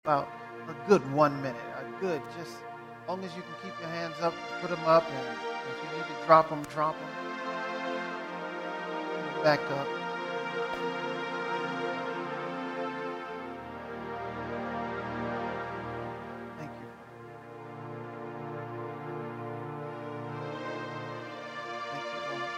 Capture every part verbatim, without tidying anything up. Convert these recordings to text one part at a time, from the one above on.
about a good one minute. A good, just as long as you can keep your hands up, put them up, and if you need to drop them, drop them. Back up. Thank you. Thank you, Lord.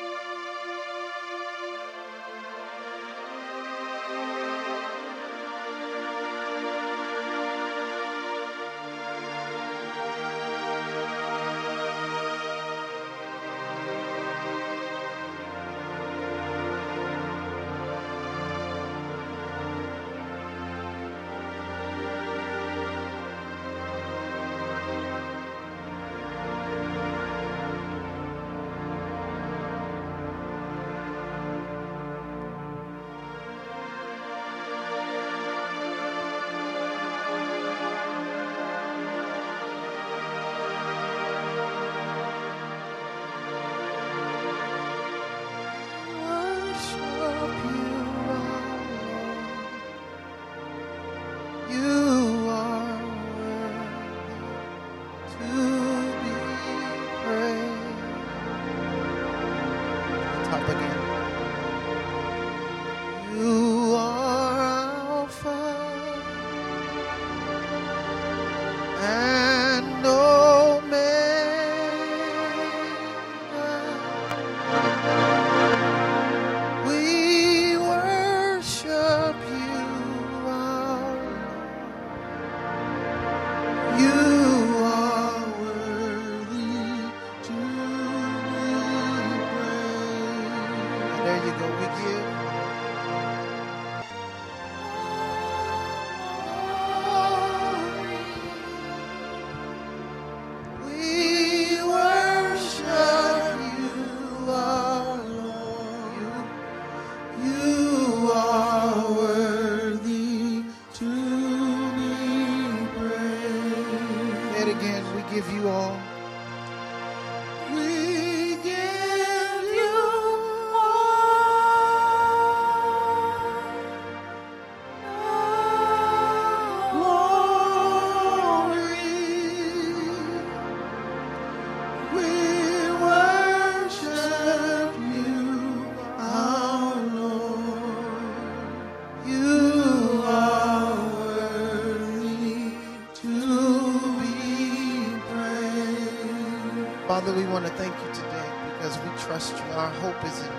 Father, we want to thank you today because we trust you. Our hope is in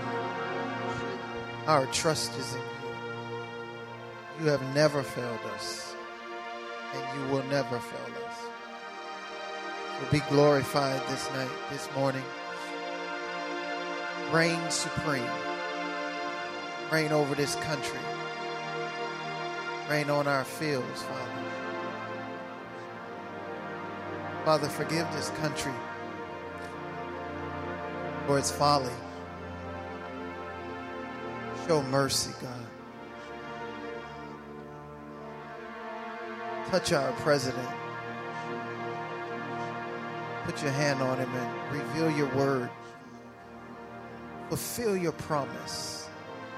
you. Our trust is in you. You have never failed us, and you will never fail us. So be glorified this night, this morning. Reign supreme. Reign over this country. Reign on our fields, Father. Father, forgive this country for its folly. Show mercy, God. Touch our president. Put your hand on him and reveal your word. Fulfill your promise.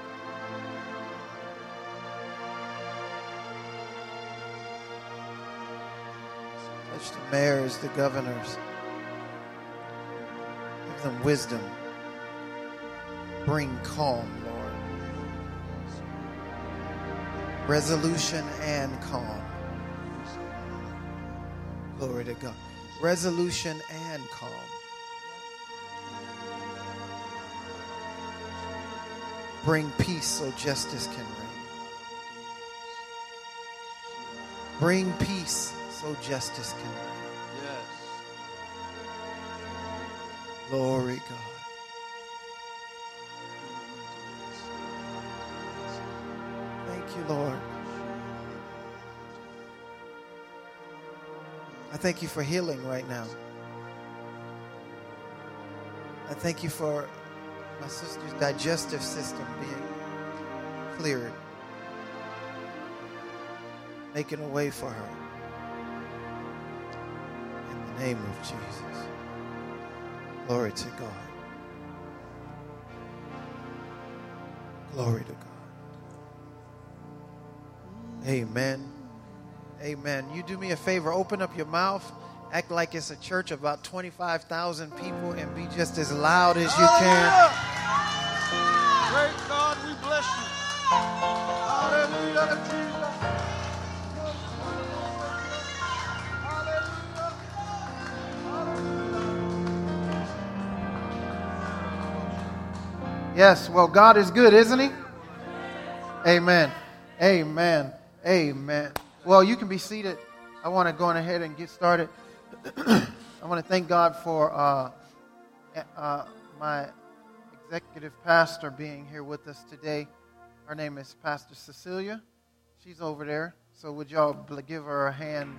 Touch the mayors, the governors. Give them wisdom. Bring calm, Lord. Resolution and calm. Glory to God. Resolution and calm. Bring peace so justice can reign. Bring peace so justice can reign. Glory, God. Thank you, Lord. I thank you for healing right now. I thank you for my sister's digestive system being cleared, making a way for her. In the name of Jesus. Glory to God. Glory to God. Amen Amen. You do me a favor. Open up your mouth. Act like it's a church of about twenty-five thousand people and be just as loud as you can. Great God, we bless you. Hallelujah, Jesus. Yes, well, God is good, isn't he? Amen. Amen. Amen. Well, you can be seated. I want to go on ahead and get started. I want to thank God for uh, uh, my executive pastor being here with us today. Her name is Pastor Cecilia. She's over there. So would y'all give her a hand?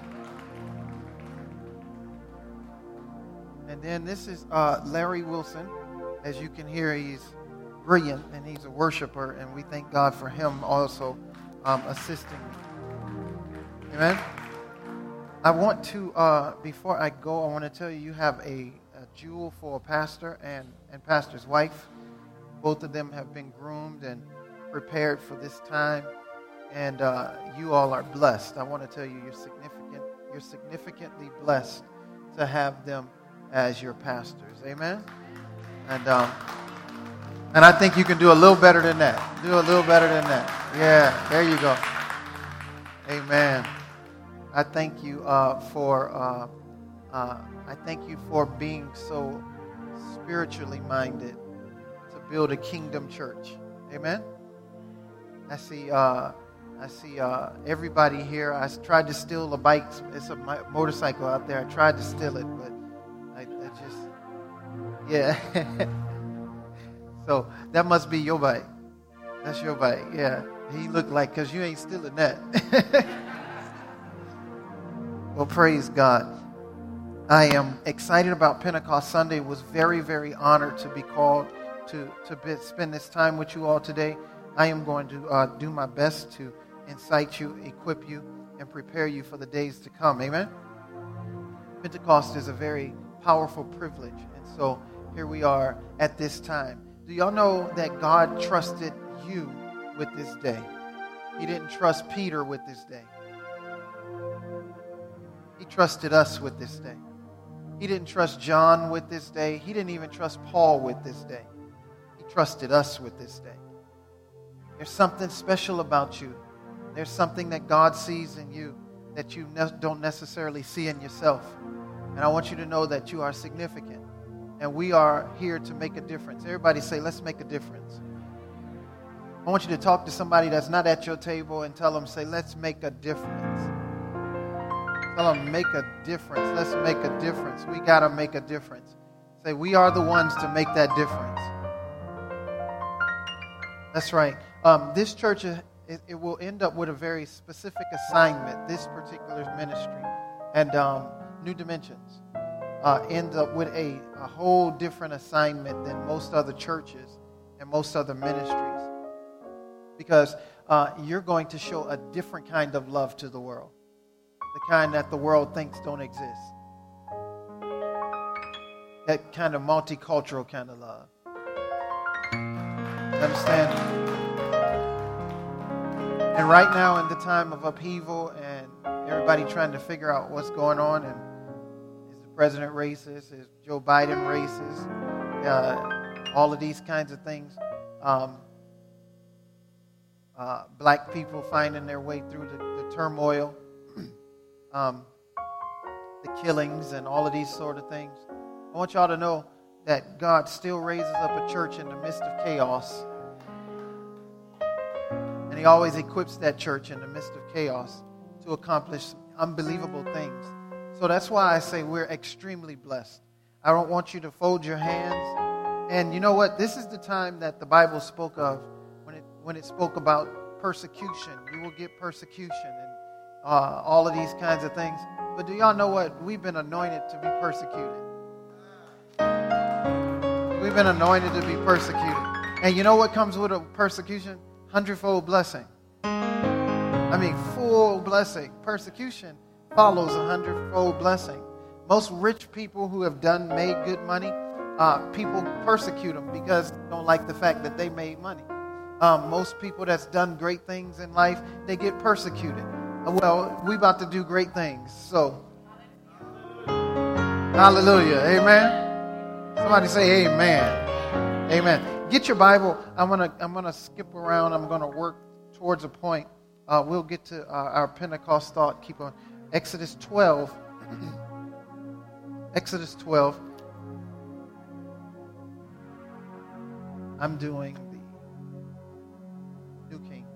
And then this is uh, Larry Wilson. As you can hear, he's brilliant and he's a worshiper, and we thank God for him also um, assisting me. Amen. I want to, uh, before I go, I want to tell you, you have a, a jewel for a pastor and, and pastor's wife. Both of them have been groomed and prepared for this time, and uh, you all are blessed. I want to tell you, you're significant. You're significantly blessed to have them as your pastors. Amen. And um, and I think you can do a little better than that. Do a little better than that. Yeah, there you go. Amen. I thank you uh, for uh, uh, I thank you for being so spiritually minded to build a kingdom church. Amen. I see uh, I see uh, everybody here. I tried to steal a bike. It's a motorcycle out there. I tried to steal it, but I, I just. Yeah. So that must be your bike. That's your bike. Yeah. He looked like, because you ain't stealing that. Well, praise God. I am excited about Pentecost Sunday. Was very, very honored to be called to, to be, spend this time with you all today. I am going to uh, do my best to incite you, equip you, and prepare you for the days to come. Amen? Pentecost is a very powerful privilege. And so here we are at this time. Do y'all know that God trusted you with this day? He didn't trust Peter with this day. He trusted us with this day. He didn't trust John with this day. He didn't even trust Paul with this day. He trusted us with this day. There's something special about you. There's something that God sees in you that you ne- don't necessarily see in yourself. And I want you to know that you are significant. And we are here to make a difference. Everybody say, let's make a difference. I want you to talk to somebody that's not at your table and tell them, say, let's make a difference. Tell them, make a difference. Let's make a difference. We got to make a difference. Say, we are the ones to make that difference. That's right. Um, this church, it, it will end up with a very specific assignment, this particular ministry. And um, New Dimensions. Uh, end up with a, a whole different assignment than most other churches and most other ministries. Because uh, you're going to show a different kind of love to the world. The kind that the world thinks don't exist. That kind of multicultural kind of love. Understand? And right now in the time of upheaval and everybody trying to figure out what's going on, and president racist, is Joe Biden racist, uh, all of these kinds of things. Um, uh, black people finding their way through the, the turmoil, um, the killings, and all of these sort of things. I want y'all to know that God still raises up a church in the midst of chaos. And he always equips that church in the midst of chaos to accomplish unbelievable things. So that's why I say we're extremely blessed. I don't want you to fold your hands. And you know what? This is the time that the Bible spoke of when it when it spoke about persecution. You will get persecution and uh, all of these kinds of things. But do y'all know what? We've been anointed to be persecuted. We've been anointed to be persecuted. And you know what comes with a persecution? Hundredfold blessing. I mean, full blessing. Persecution follows a hundredfold blessing. Most rich people who have done, made good money, uh, people persecute them because they don't like the fact that they made money. Um, most people that's done great things in life, they get persecuted. Well, we about to do great things. So, hallelujah. Amen. Somebody say amen. Amen. Get your Bible. I'm gonna I'm gonna skip around. I'm gonna work towards a point. Uh, we'll get to uh, our Pentecost thought. Keep on. Exodus twelve. Exodus twelve. I'm doing the New King.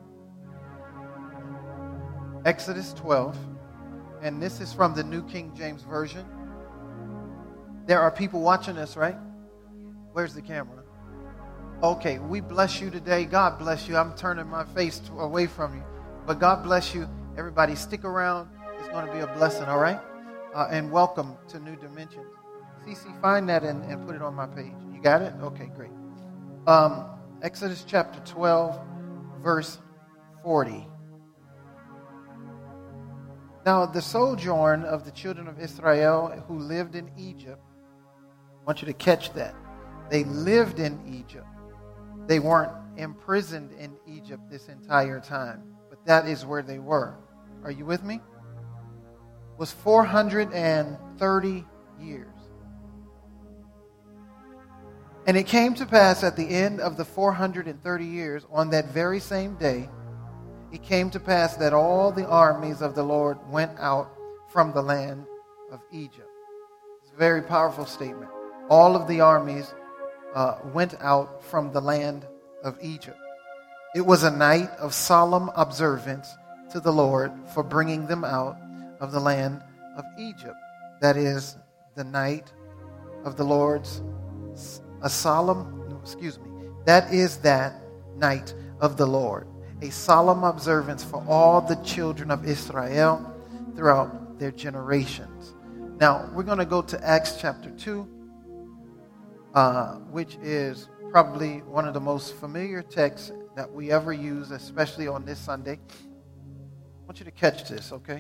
Exodus twelve. And this is from the New King James Version. There are people watching us, right? Where's the camera? Okay, we bless you today. God bless you. I'm turning my face to, away from you. But God bless you. Everybody stick around. It's going to be a blessing, all right? Uh, and welcome to New Dimensions. Cece, find that and, and put it on my page. You got it? Okay, great. Um, Exodus chapter twelve, verse forty. Now, the sojourn of the children of Israel who lived in Egypt, I want you to catch that. They lived in Egypt. They weren't imprisoned in Egypt this entire time, but that is where they were. Are you with me? Was four hundred thirty years. And it came to pass at the end of the four hundred thirty years, on that very same day, it came to pass that all the armies of the Lord went out from the land of Egypt. It's a very powerful statement. All of the armies uh, went out from the land of Egypt. It was a night of solemn observance to the Lord for bringing them out of the land of Egypt. That is the night of the Lord's, a solemn, excuse me, that is that night of the Lord. A solemn observance for all the children of Israel throughout their generations. Now, we're going to go to Acts chapter two, uh, which is probably one of the most familiar texts that we ever use, especially on this Sunday. I want you to catch this, okay?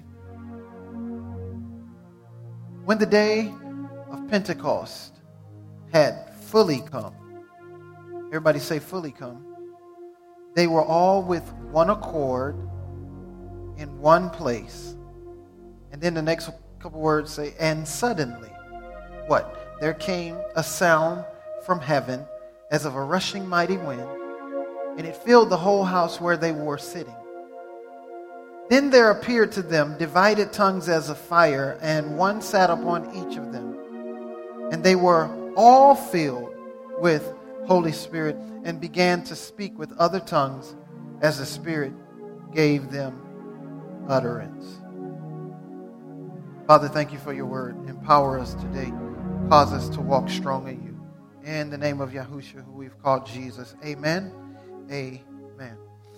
When the day of Pentecost had fully come, everybody say fully come, they were all with one accord in one place. And then the next couple words say, and suddenly, what? There came a sound from heaven as of a rushing mighty wind, and it filled the whole house where they were sitting. Then there appeared to them divided tongues as of fire, and one sat upon each of them. And they were all filled with Holy Spirit, and began to speak with other tongues as the Spirit gave them utterance. Father, thank you for your word. Empower us today. Cause us to walk strong in you. In the name of Yahushua, who we've called Jesus. Amen. Amen.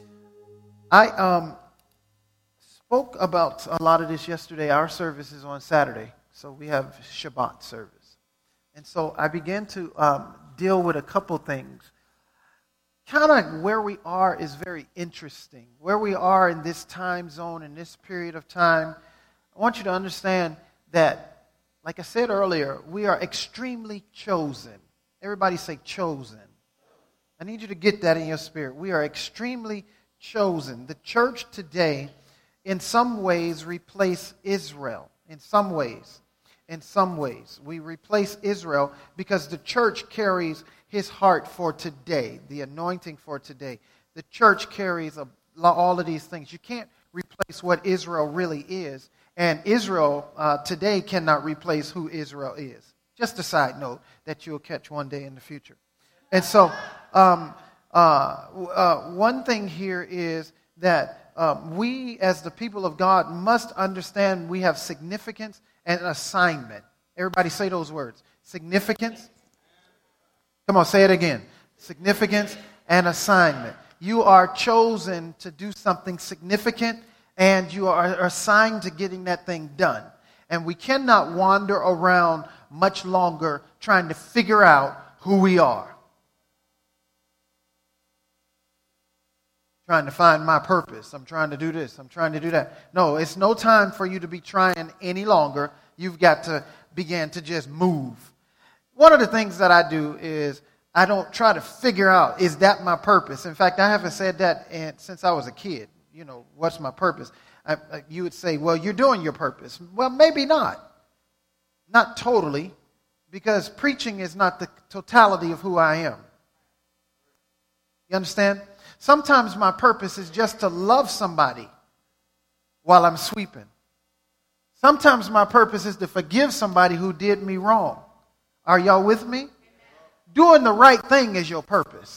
I um spoke about a lot of this yesterday. Our service is on Saturday, so we have Shabbat service. And so I began to um, deal with a couple things. Kind of where we are is very interesting. Where we are in this time zone, in this period of time, I want you to understand that, like I said earlier, we are extremely chosen. Everybody say chosen. I need you to get that in your spirit. We are extremely chosen. The church today, in some ways, replaced Israel. In some ways. In some ways. We replace Israel because the church carries his heart for today, the anointing for today. The church carries a, all of these things. You can't replace what Israel really is. And Israel uh, today cannot replace who Israel is. Just a side note that you'll catch one day in the future. And so um, uh, uh, one thing here is that um, we as the people of God must understand we have significance and assignment. Everybody say those words. Significance. Come on, say it again. Significance and assignment. You are chosen to do something significant, and you are assigned to getting that thing done. And we cannot wander around much longer trying to figure out who we are. Trying to find my purpose. I'm trying to do this. I'm trying to do that. No, it's no time for you to be trying any longer. You've got to begin to just move. One of the things that I do is I don't try to figure out, is that my purpose? In fact, I haven't said that in, since I was a kid. You know, what's my purpose? I, I, you would say, well, you're doing your purpose. Well, maybe not. Not totally, because preaching is not the totality of who I am. You understand? Sometimes my purpose is just to love somebody while I'm sweeping. Sometimes my purpose is to forgive somebody who did me wrong. Are y'all with me? Doing the right thing is your purpose.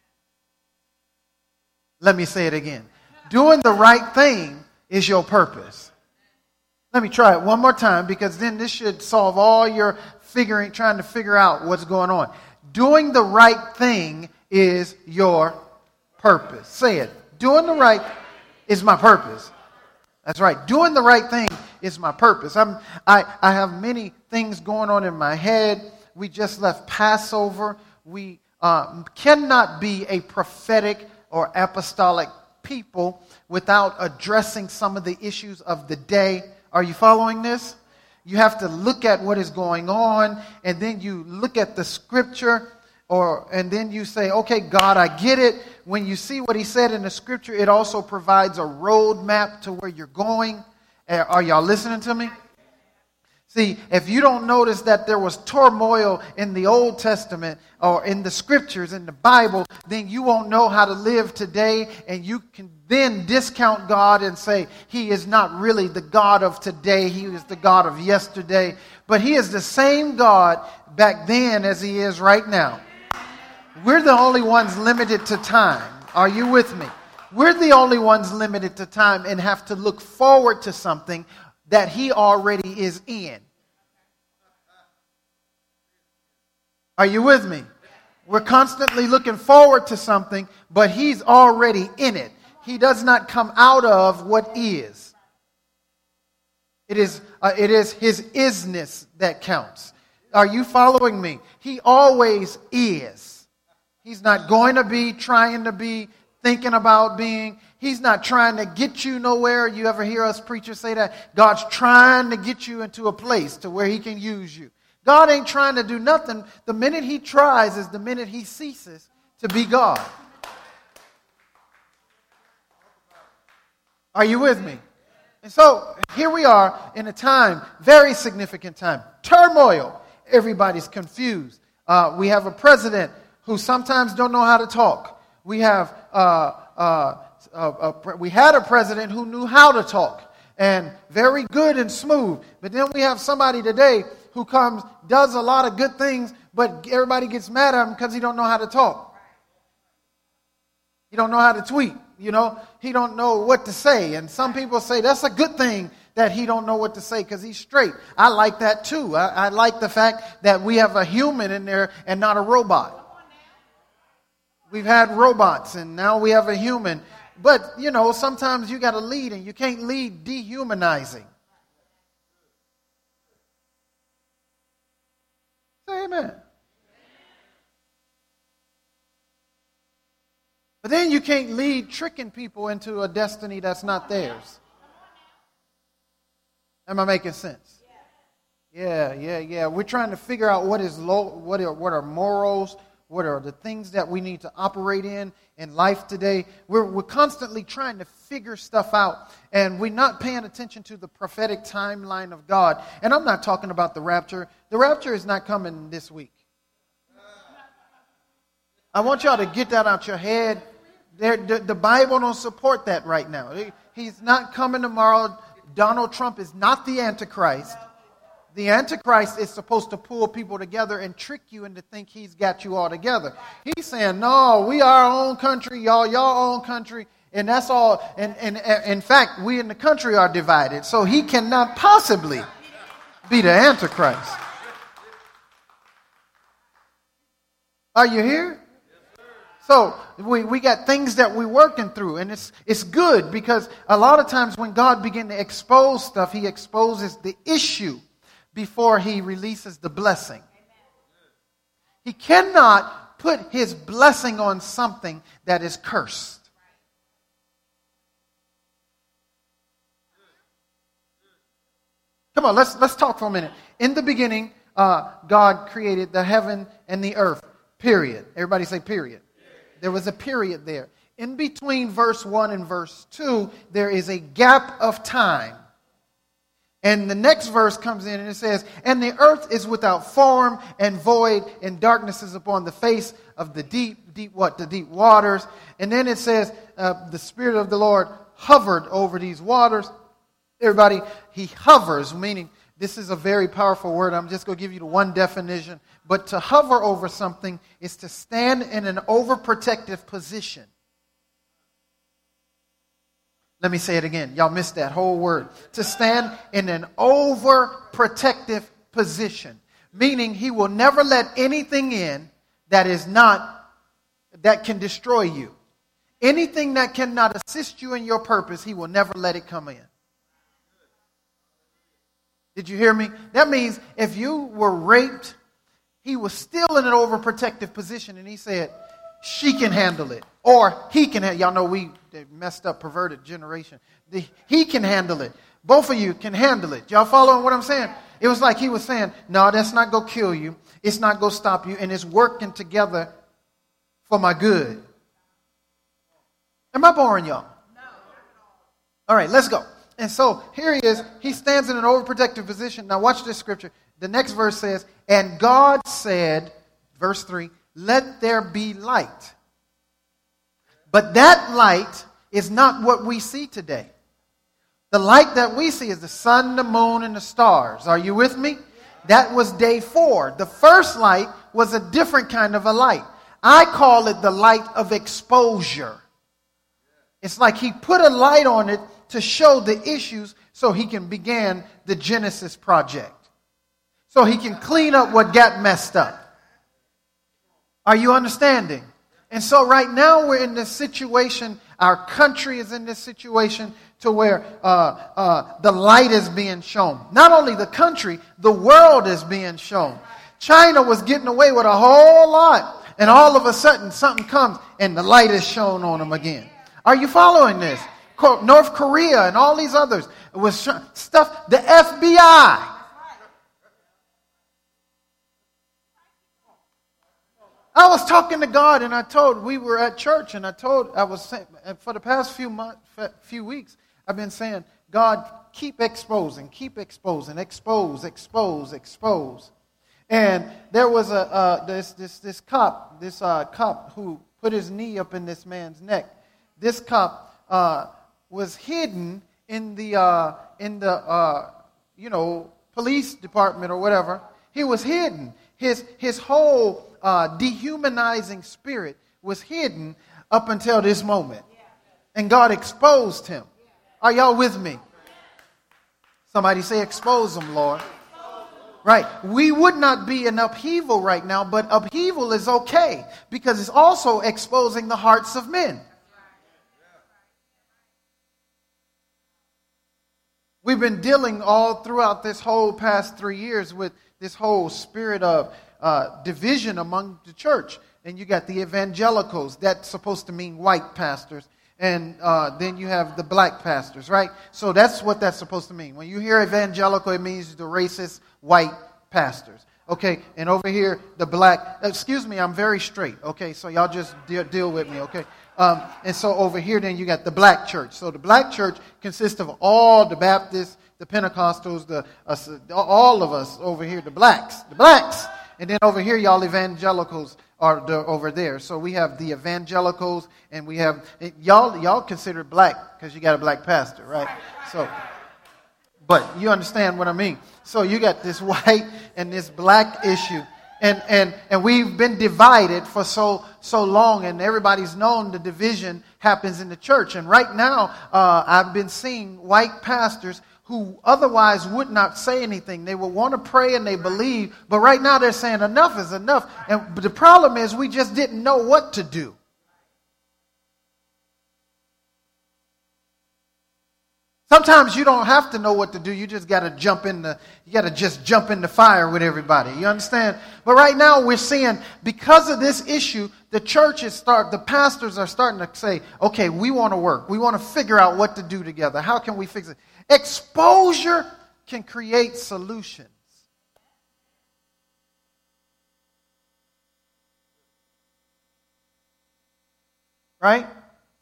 Let me say it again. Doing the right thing is your purpose. Let me try it one more time, because then this should solve all your figuring, trying to figure out what's going on. Doing the right thing is your purpose. Say it. Doing the right is my purpose. That's right. Doing the right thing is my purpose. I'm, I, I have many things going on in my head. We just left Passover. We uh, cannot be a prophetic or apostolic people without addressing some of the issues of the day. Are you following this? You have to look at what is going on, and then you look at the scripture, or and then you say, okay, God, I get it. When you see what he said in the scripture, it also provides a roadmap to where you're going. Are y'all listening to me? See, if you don't notice that there was turmoil in the Old Testament or in the scriptures, in the Bible, then you won't know how to live today, and you can then discount God and say he is not really the God of today. He is the God of yesterday. But he is the same God back then as he is right now. We're the only ones limited to time. Are you with me? We're the only ones limited to time and have to look forward to something that he already is in. Are you with me? We're constantly looking forward to something, but he's already in it. He does not come out of what is. It is, uh, it is his isness that counts. Are you following me? He always is. He's not going to be, trying to be, thinking about being. He's not trying to get you nowhere. You ever hear us preachers say that? God's trying to get you into a place to where he can use you. God ain't trying to do nothing. The minute he tries is the minute he ceases to be God. Are you with me? And so here we are in a time, very significant time. Turmoil. Everybody's confused. Uh, we have a president who sometimes don't know how to talk. We have uh, uh, uh, uh, we had a president who knew how to talk and very good and smooth. But then we have somebody today who comes, does a lot of good things, but everybody gets mad at him because he don't know how to talk. He don't know how to tweet. You know, he don't know what to say. And some people say that's a good thing that he don't know what to say because he's straight. I like that too. I, I like the fact that we have a human in there and not a robot. We've had robots and now we have a human. But, you know, sometimes you got to lead and you can't lead dehumanizing. Say amen. But then you can't lead tricking people into a destiny that's not theirs. Am I making sense? Yeah, yeah, yeah. We're trying to figure out what is low, what are, what are morals, what are the things that we need to operate in in life today. We're, we're constantly trying to figure stuff out, and we're not paying attention to the prophetic timeline of God. And I'm not talking about the rapture. The rapture is not coming this week. I want y'all to get that out your head. There, the, the Bible don't support that right now. He's not coming tomorrow. Donald Trump is not the Antichrist. The Antichrist is supposed to pull people together and trick you into think he's got you all together. He's saying, no, we are our own country, y'all, y'all own country. And that's all. And, and, and in fact, we in the country are divided. So he cannot possibly be the Antichrist. Are you here? So we, we got things that we're working through, and it's it's good because a lot of times when God begins to expose stuff, he exposes the issue before he releases the blessing. He cannot put his blessing on something that is cursed. Come on, let's let's talk for a minute. In the beginning, uh, God created the heaven and the earth, period. Everybody say period. There was a period there. in between verse one and verse two, there is a gap of time. And the next verse comes in and it says, and the earth is without form and void, and darkness is upon the face of the deep, deep what? The deep waters. And then it says, uh, the Spirit of the Lord hovered over these waters. Everybody, he hovers, meaning this is a very powerful word. I'm just going to give you the one definition. But to hover over something is to stand in an overprotective position. Let me say it again. Y'all missed that whole word. To stand in an overprotective position. Meaning he will never let anything in that is not, that can destroy you. Anything that cannot assist you in your purpose, he will never let it come in. Did you hear me? That means if you were raped, he was still in an overprotective position and he said, she can handle it. Or he can handle it. Y'all know we messed up, perverted generation. The, he can handle it. Both of you can handle it. Y'all following what I'm saying? It was like he was saying, no, that's not going to kill you. It's not going to stop you. And it's working together for my good. Am I boring y'all? No. All right, let's go. And so here he is. He stands in an overprotective position. Now watch this scripture. The next verse says, and God said, verse three, let there be light. But that light is not what we see today. The light that we see is the sun, the moon, and the stars. Are you with me? That was day four. The first light was a different kind of a light. I call it the light of exposure. It's like he put a light on it to show the issues so he can begin the Genesis project. So he can clean up what got messed up. Are you understanding? And so right now we're in this situation, our country is in this situation to where uh, uh, the light is being shown. Not only the country, the world is being shown. China was getting away with a whole lot. And all of a sudden something comes and the light is shown on them again. Are you following this? North Korea and all these others. It was sh- stuff, the F B I. I was talking to God and I told, we were at church and I told, I was saying, for the past few months, few weeks, I've been saying, God, keep exposing, keep exposing, expose, expose, expose. And there was a uh, this this this cop, this uh, cop who put his knee up in this man's neck. This cop uh, was hidden in the uh, in the uh, you know police department or whatever. He was hidden. His his whole uh, dehumanizing spirit was hidden up until this moment, and God exposed him. Are y'all with me? Somebody say, "Expose him, Lord." Right. We would not be in upheaval right now, but upheaval is okay because it's also exposing the hearts of men. We've been dealing all throughout this whole past three years with this whole spirit of uh, division among the church. And you got the evangelicals. That's supposed to mean white pastors. And uh, then you have the black pastors, right? So that's what that's supposed to mean. When you hear evangelical, it means the racist white pastors. Okay, and over here, the black, excuse me, I'm very straight. Okay, so y'all just deal, deal with me, okay? Um, and so over here, then you got the black church. So the black church consists of all the Baptists, the Pentecostals, the uh, all of us over here, the blacks, the blacks. And then over here, y'all evangelicals are the, over there. So we have the evangelicals, and we have y'all. Y'all consider black because you got a black pastor, right? So, but you understand what I mean. So you got this white and this black issue, and and and we've been divided for so so long, and everybody's known the division happens in the church. And right now, uh, I've been seeing white pastors who otherwise would not say anything. They will want to pray and they believe, but right now they're saying enough is enough. And the problem is we just didn't know what to do. Sometimes you don't have to know what to do. You just got to jump in the, you got to just jump in the fire with everybody. You understand? But right now we're seeing because of this issue, the churches start, the pastors are starting to say, okay, we want to work. We want to figure out what to do together. How can we fix it? Exposure can create solutions. Right?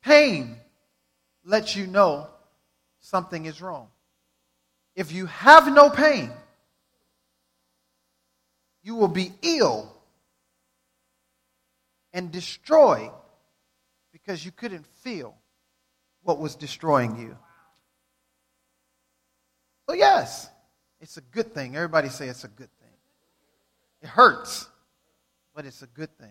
Pain lets you know something is wrong. If you have no pain, you will be ill and destroyed because you couldn't feel what was destroying you. So yes, it's a good thing. Everybody say it's a good thing. It hurts, but it's a good thing.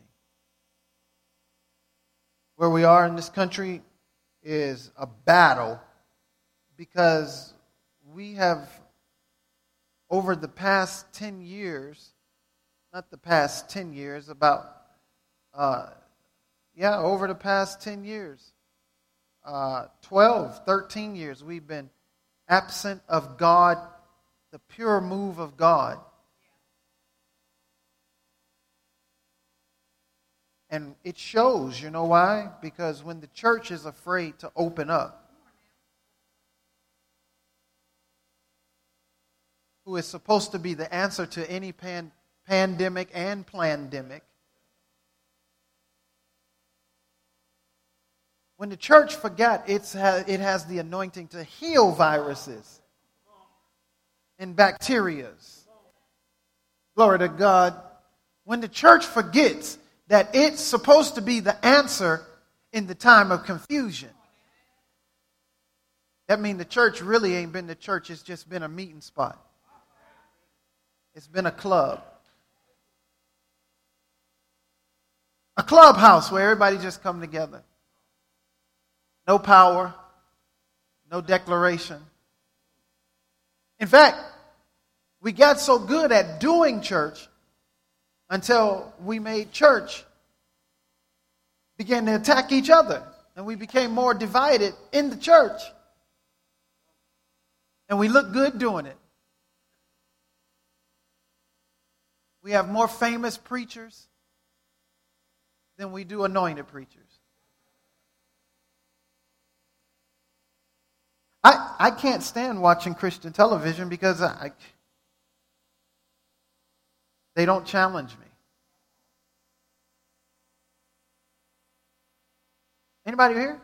Where we are in this country is a battle because we have, over the past ten years, not the past ten years, about, uh, yeah, over the past ten years, uh, twelve, thirteen years, we've been absent of God, the pure move of God. And it shows, you know why? Because when the church is afraid to open up, who is supposed to be the answer to any pan, pandemic and plandemic, when the church forgot it's ha, it has the anointing to heal viruses and bacterias. Glory to God. When the church forgets that it's supposed to be the answer in the time of confusion, that means the church really ain't been the church. It's just been a meeting spot. It's been a club. A clubhouse where everybody just come together. No power, no declaration. In fact, we got so good at doing church until we made church begin to attack each other. And we became more divided in the church. And we look good doing it. We have more famous preachers than we do anointed preachers. I, I can't stand watching Christian television because I, they don't challenge me. Anybody here?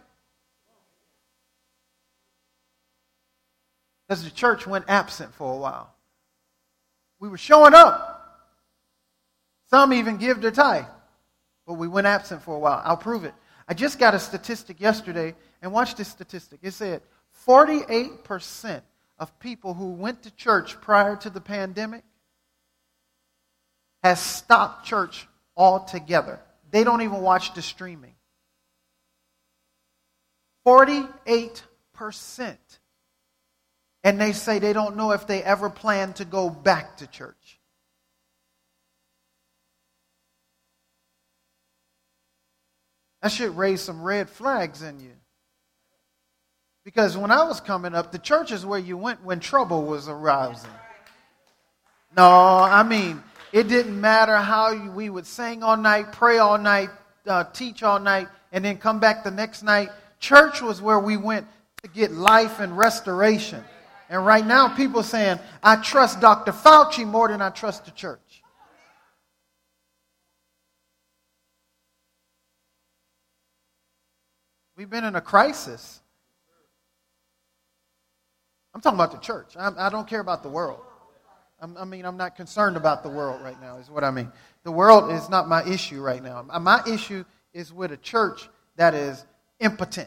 Because the church went absent for a while. We were showing up. Some even give their tithe. But we went absent for a while. I'll prove it. I just got a statistic yesterday, and watch this statistic. It said forty-eight percent of people who went to church prior to the pandemic has stopped church altogether. They don't even watch the streaming. forty-eight percent. And they say they don't know if they ever plan to go back to church. That should raise some red flags in you. Because when I was coming up, the church is where you went when trouble was arising. No, I mean, it didn't matter how we would sing all night, pray all night, uh, teach all night, and then come back the next night. Church was where we went to get life and restoration. And right now, people are saying, I trust Doctor Fauci more than I trust the church. We've been in a crisis. I'm talking about the church. I, I don't care about the world. I'm, I mean, I'm not concerned about the world right now, is what I mean. The world is not my issue right now. My issue is with a church that is impotent.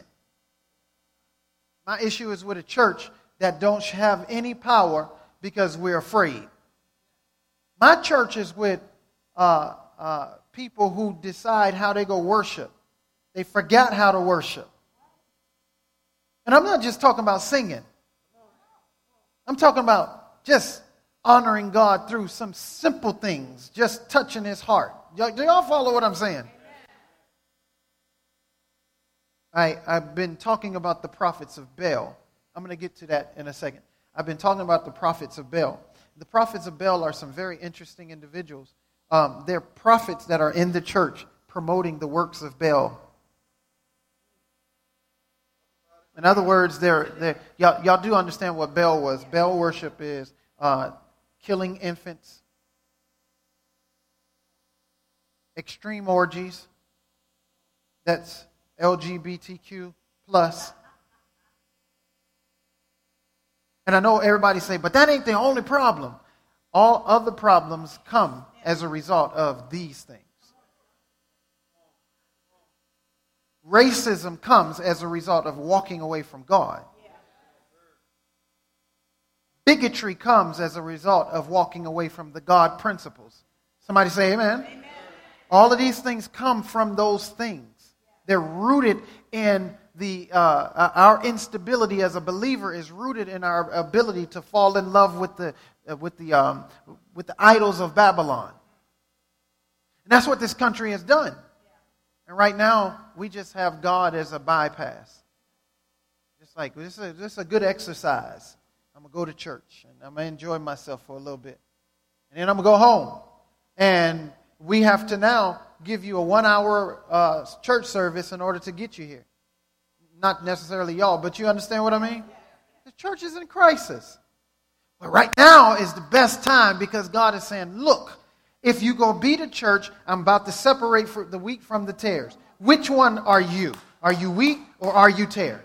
My issue is with a church that don't have any power because we're afraid. My church is with uh, uh, people who decide how they go worship. They forgot how to worship. And I'm not just talking about singing. I'm talking about just honoring God through some simple things, just touching his heart. Do y'all follow what I'm saying? I, I've been talking about the prophets of Baal. I'm going to get to that in a second. I've been talking about the prophets of Baal. The prophets of Baal are some very interesting individuals. Um, they're prophets that are in the church promoting the works of Baal. In other words, they're, they're, y'all, y'all do understand what Baal was. Baal worship is uh, killing infants, extreme orgies. That's L G B T Q plus. And I know everybody say, but that ain't the only problem. All other problems come as a result of these things. Racism comes as a result of walking away from God. Bigotry comes as a result of walking away from the God principles. Somebody say amen. Amen. All of these things come from those things. They're rooted in the uh, our instability as a believer is rooted in our ability to fall in love with the uh, with the um, with the idols of Babylon. And that's what this country has done. And right now, we just have God as a bypass. Just like, this is, this is a good exercise. I'm going to go to church, and I'm going to enjoy myself for a little bit. And then I'm going to go home. And we have to now give you a one-hour uh, church service in order to get you here. Not necessarily y'all, but you understand what I mean? The church is in crisis. But right now is the best time because God is saying, look, if you go be to church, I'm about to separate the wheat from the tares. Which one are you? Are you wheat or are you tare?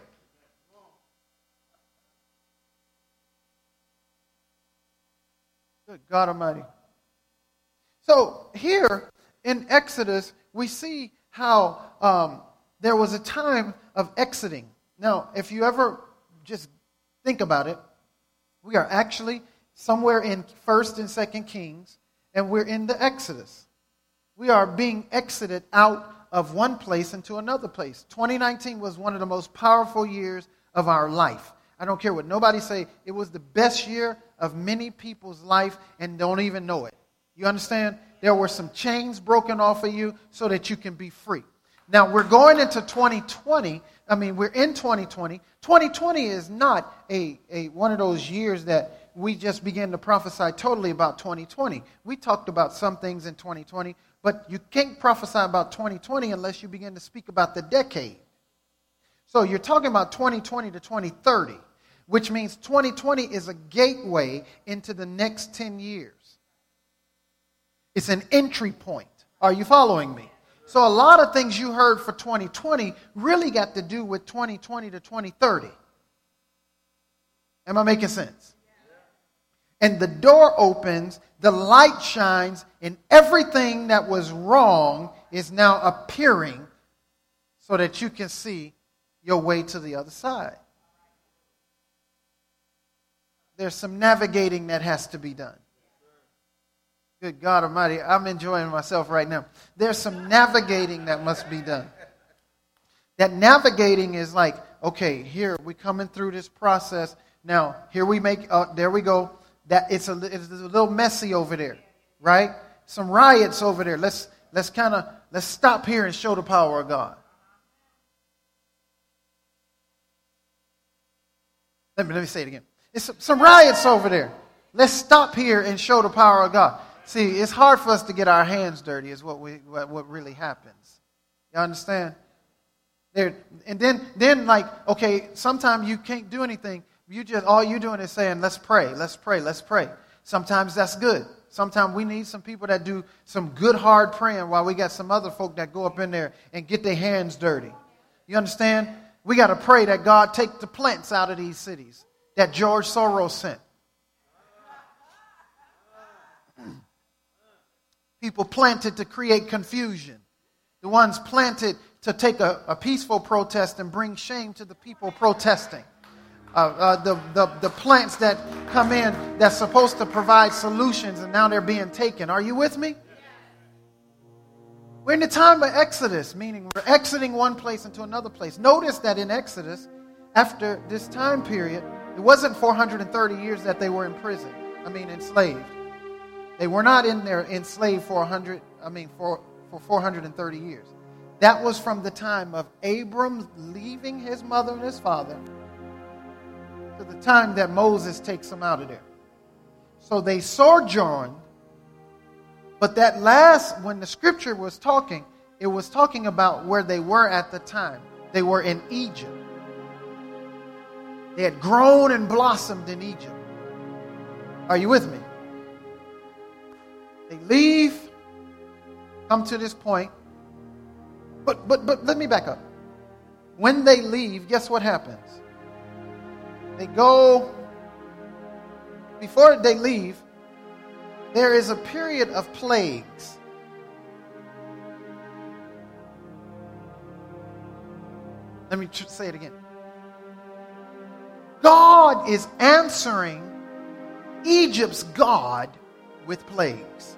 Good God Almighty. So here in Exodus, we see how um, there was a time of exiting. Now, if you ever just think about it, we are actually somewhere in First and Second Kings, and we're in the Exodus. We are being exited out of one place into another place. twenty nineteen was one of the most powerful years of our life. I don't care what nobody say. It was the best year of many people's life and don't even know it. You understand? There were some chains broken off of you so that you can be free. Now, we're going into twenty twenty. I mean, we're in twenty twenty. twenty twenty is not a, a one of those years that we just begin to prophesy totally about twenty twenty. We talked about some things in twenty twenty, but you can't prophesy about twenty twenty unless you begin to speak about the decade. So you're talking about twenty twenty to twenty thirty, which means twenty twenty is a gateway into the next ten years. It's an entry point. Are you following me? So a lot of things you heard for twenty twenty really got to do with twenty twenty to twenty thirty. Am I making sense? And the door opens, the light shines, and everything that was wrong is now appearing so that you can see your way to the other side. There's some navigating that has to be done. Good God Almighty, I'm enjoying myself right now. There's some navigating that must be done. That navigating is like, okay, here we're coming through this process. Now, here we make, uh, there we go. That it's a, it's a little messy over there, right? Some riots over there. Let's let's kind of let's stop here and show the power of God. Let me let me say it again. It's some, some riots over there. Let's stop here and show the power of God. See, it's hard for us to get our hands dirty. Is what we what, what really happens. You understand? There and then then like okay, sometimes you can't do anything. You just, all you're doing is saying, let's pray, let's pray, let's pray. Sometimes that's good. Sometimes we need some people that do some good hard praying while we got some other folk that go up in there and get their hands dirty. You understand? We got to pray that God take the plants out of these cities that George Soros sent. People planted to create confusion. The ones planted to take a, a peaceful protest and bring shame to the people protesting. Uh, uh, the, the, the plants that come in that's supposed to provide solutions and now they're being taken. Are you with me? We're in the time of Exodus, meaning we're exiting one place into another place. Notice that in Exodus, after this time period, it wasn't four hundred thirty years that they were in prison. I mean, enslaved. They were not in there enslaved for one hundred. I mean, for for four hundred thirty years. That was from the time of Abram leaving his mother and his father to the time that Moses takes them out of there. So they sojourned, but that last, when the scripture was talking, it was talking about where they were at the time. They were in Egypt. They had grown and blossomed in Egypt. Are you with me? They leave, come to this point, but but but let me back up. when they leave, guess what happens? They go, before they leave, there is a period of plagues. Let me tr- say it again. God is answering Egypt's God with plagues.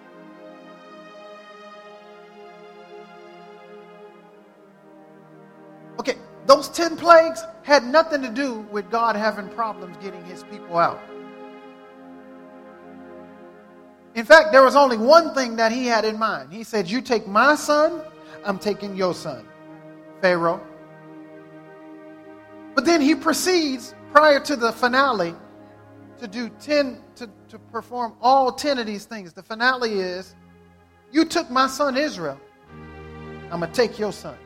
Okay, those ten plagues had nothing to do with God having problems getting his people out. In fact, there was only one thing that he had in mind. He said, you take my son, I'm taking your son, Pharaoh. But then he proceeds, prior to the finale, to do ten, to, to perform all ten of these things. The finale is, you took my son Israel, I'm going to take your son.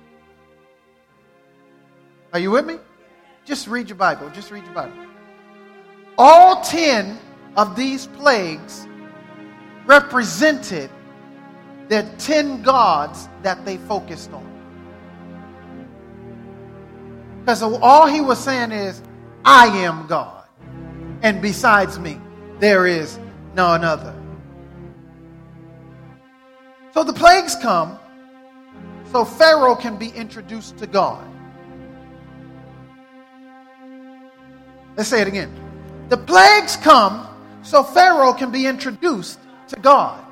Are you with me? Just read your Bible. Just read your Bible. All ten of these plagues represented the ten gods that they focused on. Because all he was saying is, I am God. And besides me, there is none other. So the plagues come so Pharaoh can be introduced to God. Let's say it again. The plagues come so Pharaoh can be introduced to God.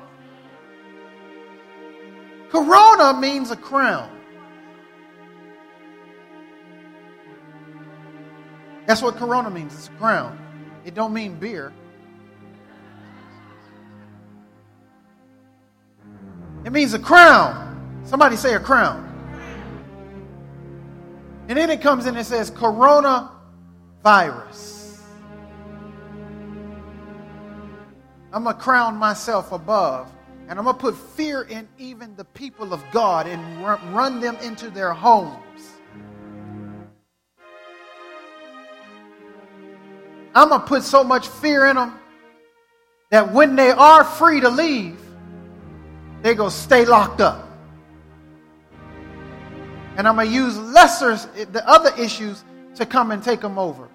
Corona means a crown. That's what Corona means. It's a crown. It don't mean beer. It means a crown. Somebody say a crown. And then it comes in and says Corona virus. I'm going to crown myself above, and I'm going to put fear in even the people of God and run them into their homes. I'm going to put so much fear in them that when they are free to leave, they're going to stay locked up. And I'm going to use lesser, the other issues to come and take them over.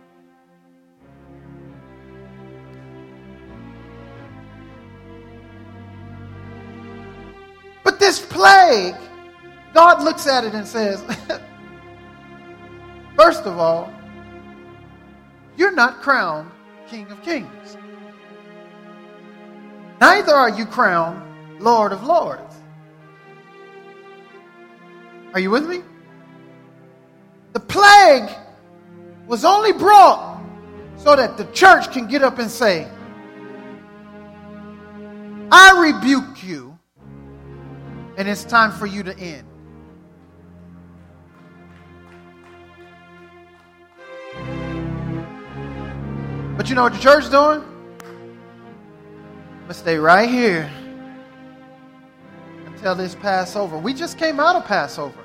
But this plague, God looks at it and says, first of all, you're not crowned King of Kings. Neither are you crowned Lord of Lords. Are you with me? The plague was only brought so that the church can get up and say, I rebuke you, and it's time for you to end. But you know what the church is doing? I'm going to stay right here until this Passover. We just came out of Passover.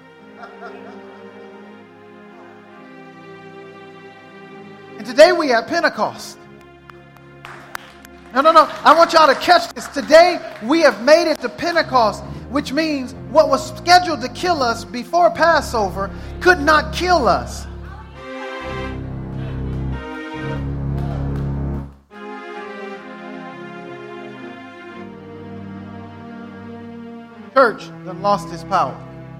And today we have Pentecost. No, no, no. I want y'all to catch this. Today we have made it to Pentecost, which means what was scheduled to kill us before Passover could not kill us. Church done lost his power.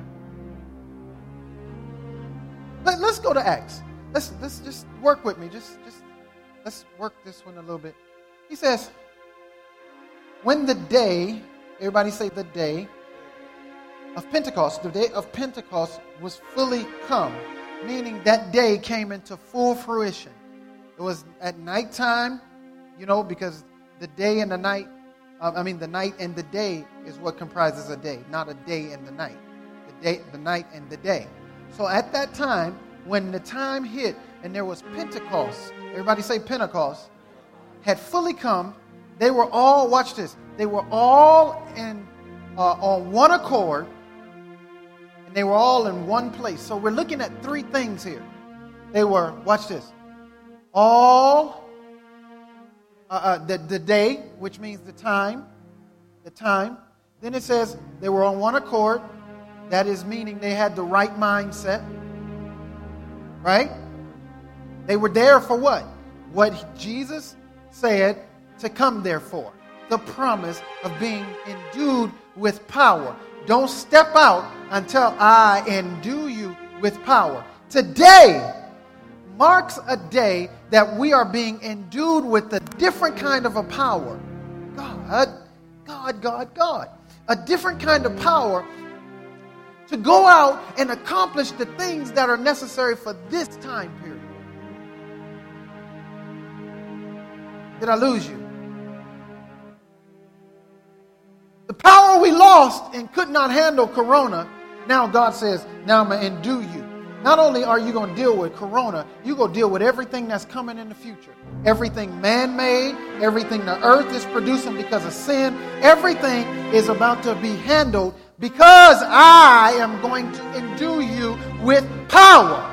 Let, let's go to Acts. Let's let's just work with me. Just just let's work this one a little bit. He says, when the day, everybody say the day of Pentecost, the day of Pentecost was fully come, meaning that day came into full fruition. It was at nighttime, you know, because the day and the night, uh, I mean the night and the day is what comprises a day, not a day and the night. The day, the night and the day. So at that time, when the time hit and there was Pentecost, everybody say Pentecost, had fully come, they were all, watch this, they were all in uh, on one accord, and they were all in one place. So we're looking at three things here. They were, watch this, all, uh, uh, the, the day, which means the time, the time. Then it says they were on one accord. That is meaning they had the right mindset. right? They were there for what? What Jesus said to come there for. The promise of being endued with power. Don't step out until I endue you with power. Today marks a day that we are being endued with a different kind of a power. God, God, God, God. A different kind of power to go out and accomplish the things that are necessary for this time period. Did I lose you? The power we lost and could not handle Corona, now God says, now I'm going to endue you. Not only are you going to deal with Corona, you're going to deal with everything that's coming in the future. Everything man-made, everything the earth is producing because of sin, everything is about to be handled because I am going to endue you with power.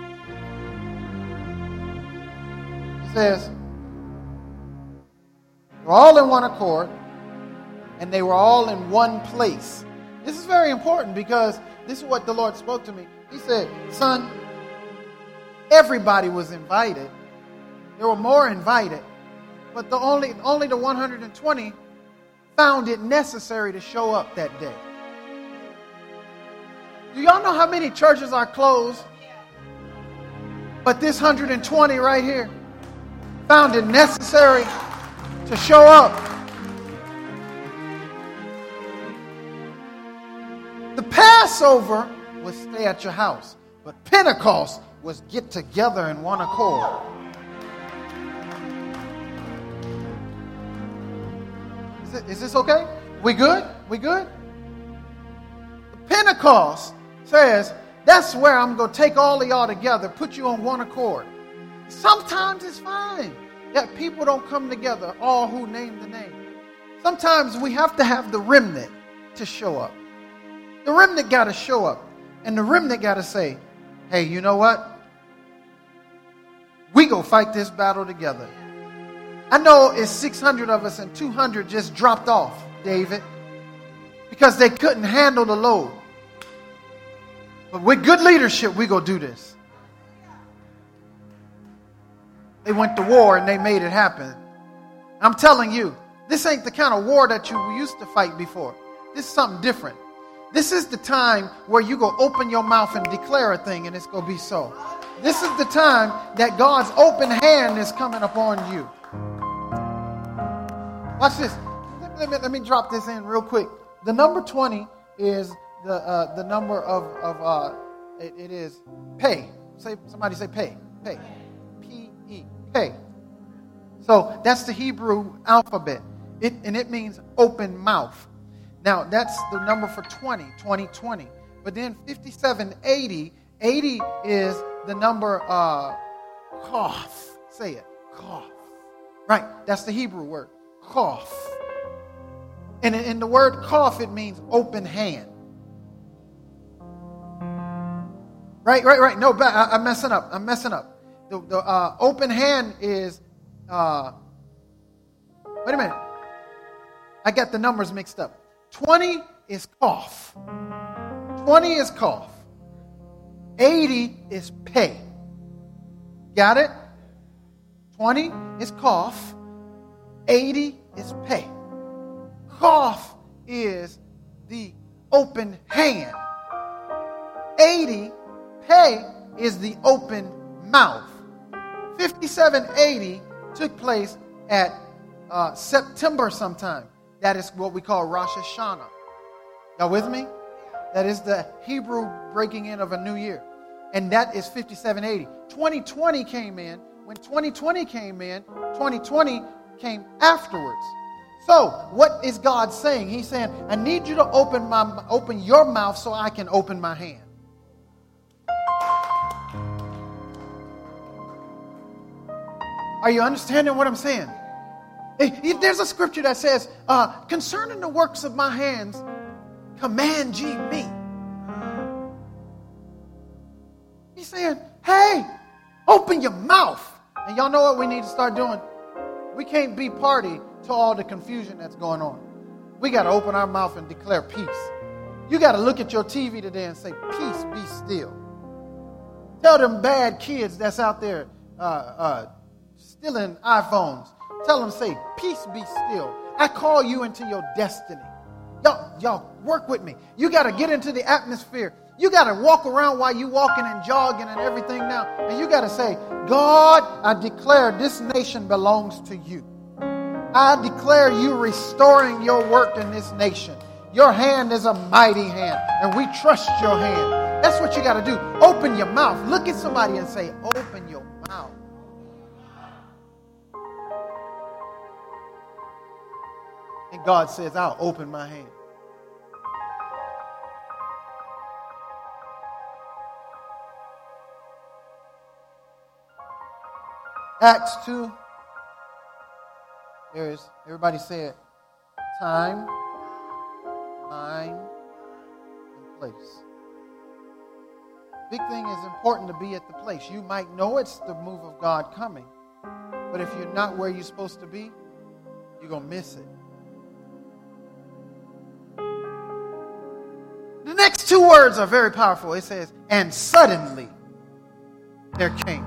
He says, they're all in one accord, and they were all in one place. This is very important because this is what the Lord spoke to me. He said, son, everybody was invited. There were more invited, but the only, only the one hundred twenty found it necessary to show up that day. Do y'all know how many churches are closed? But this one hundred twenty right here found it necessary to show up. The Passover was stay at your house, but Pentecost was get together in one accord. Is, it, is this okay? We good? We good? The Pentecost says, that's where I'm going to take all of y'all together, put you on one accord. Sometimes it's fine that people don't come together, all who name the name. Sometimes we have to have the remnant to show up. The remnant got to show up. And the remnant got to say, hey, you know what? We go fight this battle together. I know it's six hundred of us and two hundred just dropped off, David, because they couldn't handle the load. But with good leadership, we go do this. They went to war and they made it happen. I'm telling you, this ain't the kind of war that you used to fight before. This is something different. This is the time where you go open your mouth and declare a thing and it's going to be so. This is the time that God's open hand is coming upon you. Watch this. Let me, let me drop this in real quick. The number twenty is the uh, the number of, of uh, it, it is pay. Say Somebody say pay. Pay. P E. Pay. So that's the Hebrew alphabet. It, and it means open mouth. Now, that's the number for twenty, twenty twenty. But then fifty-seven eighty, eighty is the number, uh, cough. Say it, cough. Right, that's the Hebrew word, cough. And in the word cough, it means open hand. Right, right, right. No, I, I'm messing up. I'm messing up. The, the uh, open hand is, uh, wait a minute. I got the numbers mixed up. twenty is cough. twenty is cough. eighty is pay. Got it? twenty is cough. eighty is pay. Cough is the open hand. eighty, pay, is the open mouth. fifty-seven eighty took place at uh, September sometime. That is what we call Rosh Hashanah. Y'all with me? That is the Hebrew breaking in of a new year. And that is fifty-seven eighty. twenty twenty came in. When twenty twenty came in, twenty twenty came afterwards. So, what is God saying? He's saying, I need you to open my open your mouth so I can open my hand. Are you understanding what I'm saying? There's a scripture that says, uh, concerning the works of my hands, command ye me. He's saying, hey, open your mouth. And y'all know what we need to start doing? We can't be party to all the confusion that's going on. We got to open our mouth and declare peace. You got to look at your T V today and say, peace, be still. Tell them bad kids that's out there uh, uh, stealing iPhones. Tell them, say, peace be still. I call you into your destiny. Y'all, y'all work with me. You got to get into the atmosphere. You got to walk around while you walking and jogging and everything now. And you got to say, God, I declare this nation belongs to you. I declare you restoring your work in this nation. Your hand is a mighty hand, and we trust your hand. That's what you got to do. Open your mouth. Look at somebody and say, open your mouth. And God says, I'll open my hand. Acts two. There is, everybody say it. Time, mind, and place. Big thing is important to be at the place. You might know it's the move of God coming, but if you're not where you're supposed to be, you're going to miss it. The next two words are very powerful. It says, and suddenly there came.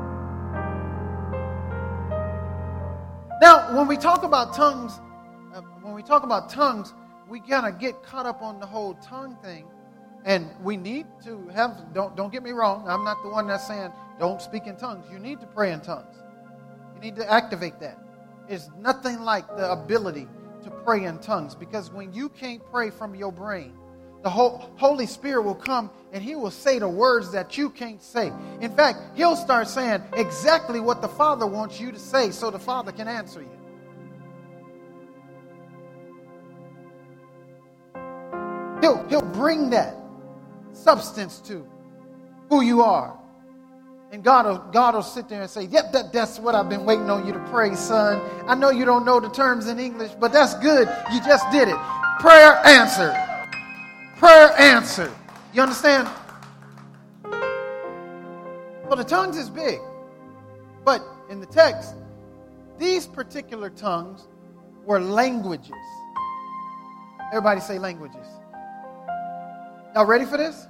Now, when we talk about tongues, uh, when we talk about tongues, we kind of get caught up on the whole tongue thing. And we need to have, don't, don't get me wrong, I'm not the one that's saying don't speak in tongues. You need to pray in tongues. You need to activate that. It's nothing like the ability to pray in tongues, because when you can't pray from your brain, the whole Holy Spirit will come and He will say the words that you can't say. In fact, He'll start saying exactly what the Father wants you to say so the Father can answer you. He'll, he'll bring that substance to who you are. And God will, God will sit there and say, yep, that, that's what I've been waiting on you to pray, son. I know you don't know the terms in English, but that's good. You just did it. Prayer answered. Prayer answered. You understand? Well, the tongues is big. But in the text, these particular tongues were languages. Everybody say languages. Y'all ready for this?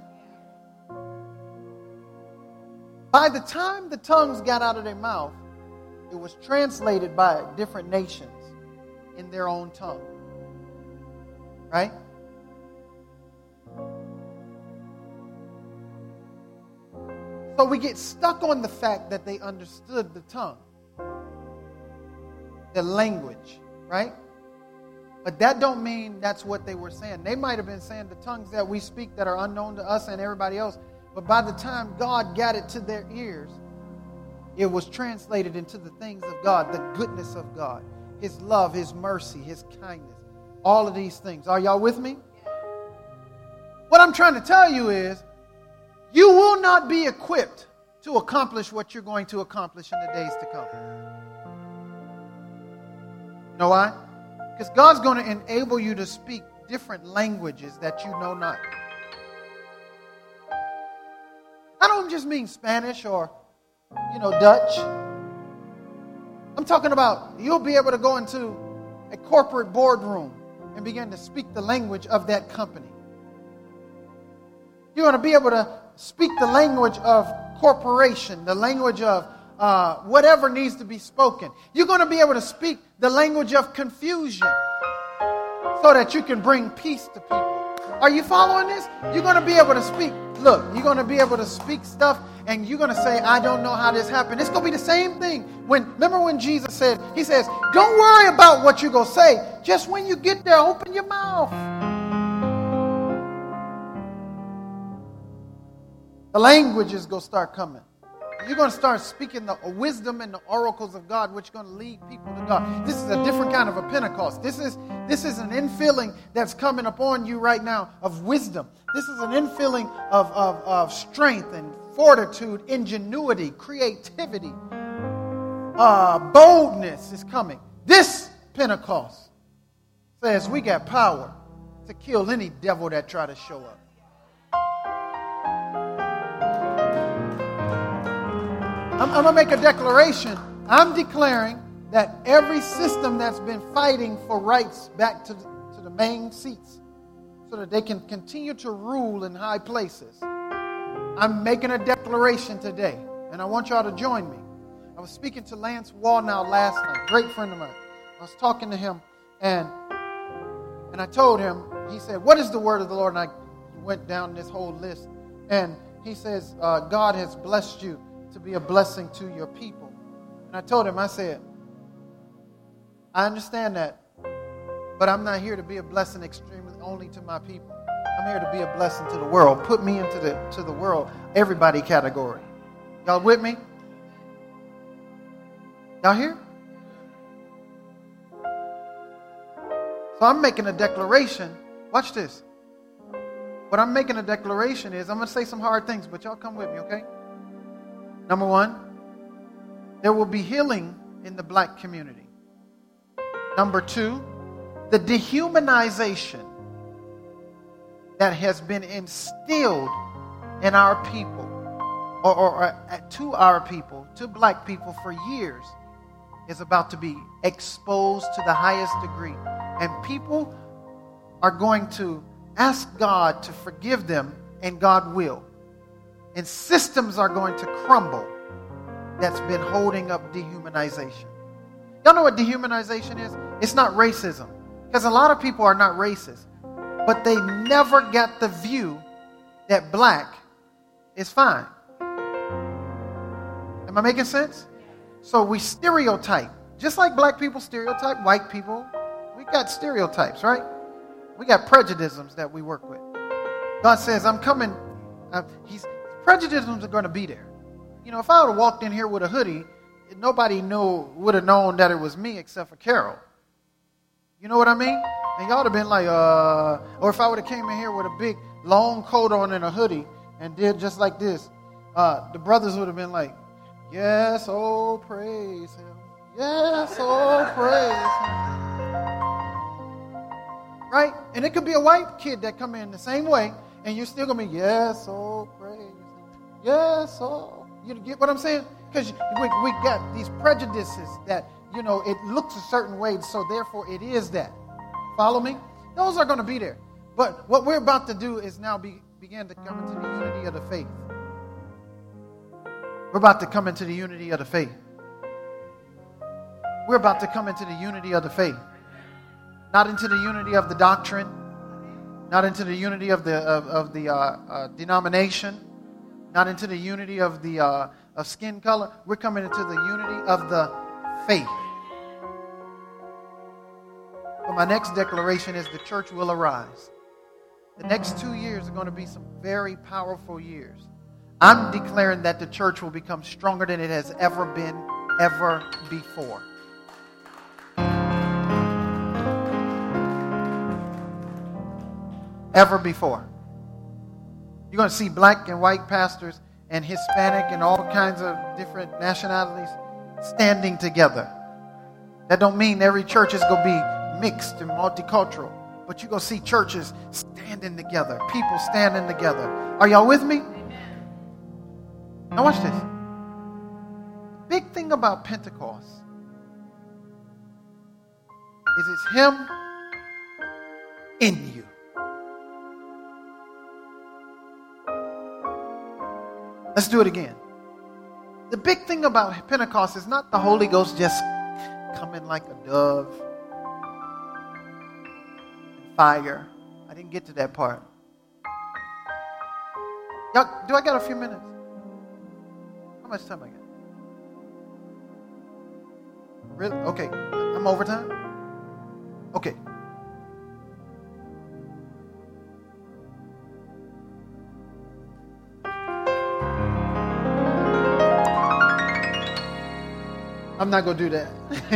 By the time the tongues got out of their mouth, it was translated by different nations in their own tongue. Right? So we get stuck on the fact that they understood the tongue, the language, right? But that don't mean that's what they were saying. They might have been saying the tongues that we speak that are unknown to us and everybody else. But by the time God got it to their ears, it was translated into the things of God, the goodness of God, His love, His mercy, His kindness, all of these things. Are y'all with me? What I'm trying to tell you is, you will not be equipped to accomplish what you're going to accomplish in the days to come. You know why? Because God's going to enable you to speak different languages that you know not. I don't just mean Spanish or, you know, Dutch. I'm talking about you'll be able to go into a corporate boardroom and begin to speak the language of that company. You're going to be able to speak the language of corporation, the language of uh, whatever needs to be spoken. You're going to be able to speak the language of confusion so that you can bring peace to people. Are you following this? You're going to be able to speak. Look, you're going to be able to speak stuff and you're going to say, I don't know how this happened. It's going to be the same thing. When remember when Jesus said, He says, don't worry about what you're going to say. Just when you get there, open your mouth. The language is going to start coming. You're going to start speaking the wisdom and the oracles of God, which are going to lead people to God. This is a different kind of a Pentecost. This is, this is an infilling that's coming upon you right now of wisdom. This is an infilling of, of, of strength and fortitude, ingenuity, creativity. Uh, boldness is coming. This Pentecost says we got power to kill any devil that try to show up. I'm, I'm going to make a declaration. I'm declaring that every system that's been fighting for rights back to the, to the main seats so that they can continue to rule in high places, I'm making a declaration today, and I want y'all to join me. I was speaking to Lance Wallnow last night, great friend of mine. I was talking to him, and and I told him, he said, what is the word of the Lord? And I went down this whole list, and he says, uh, God has blessed you to be a blessing to your people. And I told him, I said, I understand that, but I'm not here to be a blessing extremely only to my people. I'm here to be a blessing to the world. Put me into the to the world, everybody category. Y'all with me? Y'all here? So I'm making a declaration. Watch this. What I'm making a declaration is, I'm going to say some hard things, but y'all come with me, okay? Number one, there will be healing in the black community. Number two, the dehumanization that has been instilled in our people, or, or, or to our people, to black people for years, is about to be exposed to the highest degree. And people are going to ask God to forgive them, and God will. And systems are going to crumble that's been holding up dehumanization. Y'all know what dehumanization is? It's not racism. Because a lot of people are not racist. But they never got the view that black is fine. Am I making sense? So we stereotype. Just like black people stereotype white people, we got stereotypes, right? We got prejudices that we work with. God says, I'm coming. Uh, he's, prejudices are going to be there. You know, if I would have walked in here with a hoodie, nobody knew would have known that it was me except for Carol. You know what I mean? And y'all would have been like, uh, or if I would have came in here with a big long coat on and a hoodie and did just like this, uh, the brothers would have been like, yes, oh, praise him. Yes, oh, praise him. Right? And it could be a white kid that come in the same way, and you're still going to be, yes, oh, praise him. Yes, oh. You get what I'm saying? Because we, we got these prejudices that, you know, it looks a certain way, so therefore it is that. Follow me? Those are going to be there. But what we're about to do is now be, begin to come into the unity of the faith. We're about to come into the unity of the faith. We're about to come into the unity of the faith. Not into the unity of the doctrine. Not into the unity of the of, of the uh, uh, denomination. Not into the unity of the uh, of skin color. We're coming into the unity of the faith. But my next declaration is the church will arise. The next two years are going to be some very powerful years. I'm declaring that the church will become stronger than it has ever been, ever before. Ever before. You're going to see black and white pastors and Hispanic and all kinds of different nationalities standing together. That don't mean every church is going to be mixed and multicultural. But you're going to see churches standing together. People standing together. Are y'all with me? Now watch this. The big thing about Pentecost is it's Him in you. Let's do it again. The big thing about Pentecost is not the Holy Ghost just coming like a dove and fire. I didn't get to that part. Y'all, do I got a few minutes? How much time I got? Really? Okay. I'm over time? Okay. I'm not going to do that.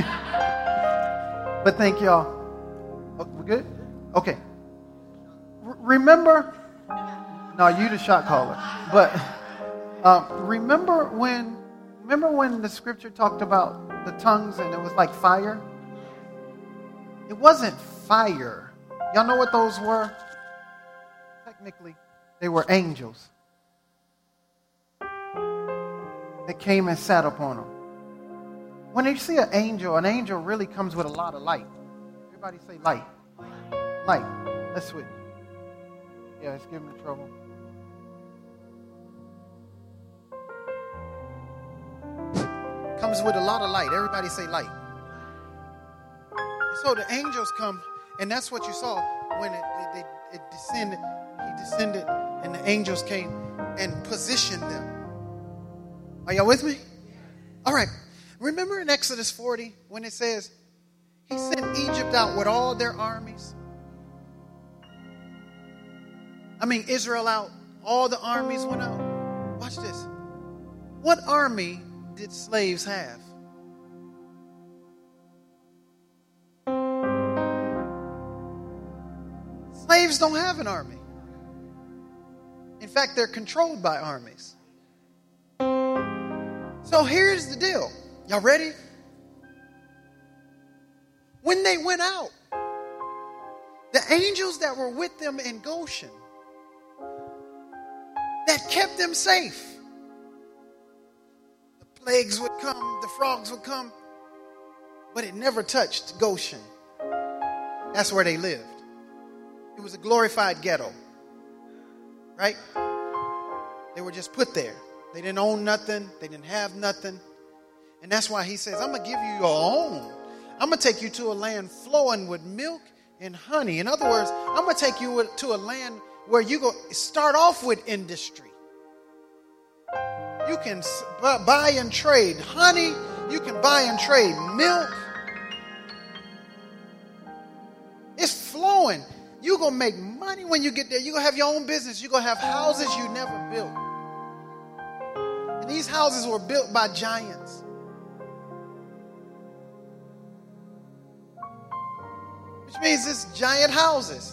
But thank y'all. Oh, we good? Okay. R- remember, no, you the shot caller. But uh, remember when, remember when the scripture talked about the tongues and it was like fire? It wasn't fire. Y'all know what those were? Technically, they were angels that came and sat upon them. When you see an angel, an angel really comes with a lot of light. Everybody say light. Light. Let's switch. Yeah, it's giving me trouble. Comes with a lot of light. Everybody say light. So the angels come, and that's what you saw when it, it, it descended. He descended, and the angels came and positioned them. Are y'all with me? All right. Remember in Exodus forty when it says he sent Egypt out with all their armies? I mean, Israel out. All the armies went out. Watch this. What army did slaves have? Slaves don't have an army. In fact, they're controlled by armies. So here's the deal. Y'all ready? When they went out, the angels that were with them in Goshen, that kept them safe. The plagues would come, the frogs would come, but it never touched Goshen. That's where they lived. It was a glorified ghetto, right? They were just put there. They didn't own nothing. They didn't have nothing. And that's why he says, I'm going to give you your own. I'm going to take you to a land flowing with milk and honey. In other words, I'm going to take you to a land where you go start off with industry. You can buy and trade honey. You can buy and trade milk. It's flowing. You're going to make money when you get there. You're going to have your own business. You're going to have houses you never built. And these houses were built by giants. Which means it's giant houses.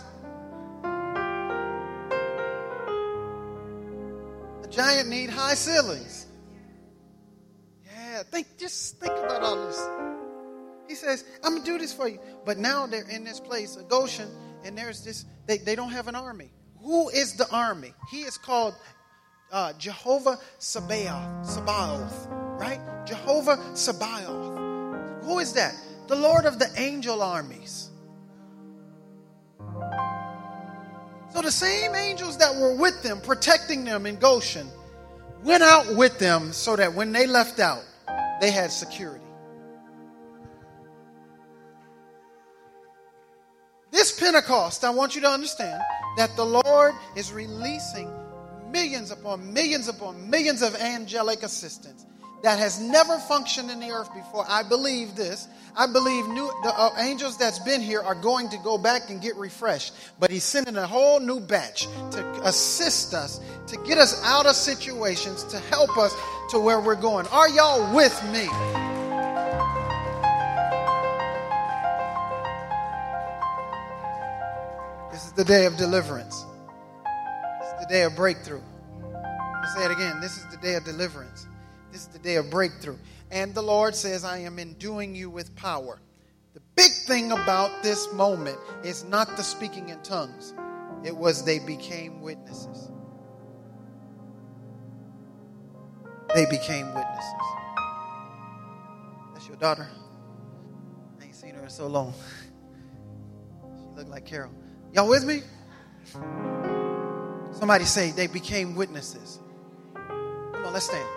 A giant need high ceilings. Yeah, think just think about all this. He says, I'm going to do this for you. But now they're in this place, Goshen, and there's this, they, they don't have an army. Who is the army? He is called uh, Jehovah Sabaoth, Sabaoth, right? Jehovah Sabaoth. Who is that? The Lord of the angel armies. So the same angels that were with them, protecting them in Goshen, went out with them so that when they left out, they had security. This Pentecost, I want you to understand that the Lord is releasing millions upon millions upon millions of angelic assistants that has never functioned in the earth before. I believe this. I believe new, the uh, angels that's been here are going to go back and get refreshed. But he's sending a whole new batch to assist us, to get us out of situations, to help us to where we're going. Are y'all with me? This is the day of deliverance. This is the day of breakthrough. I'll say it again. This is the day of deliverance. This is the day of breakthrough. And the Lord says, I am enduing you with power. The big thing about this moment is not the speaking in tongues. It was they became witnesses. They became witnesses. That's your daughter? I ain't seen her in so long. She looked like Carol. Y'all with me? Somebody say they became witnesses. Come on, let's stand.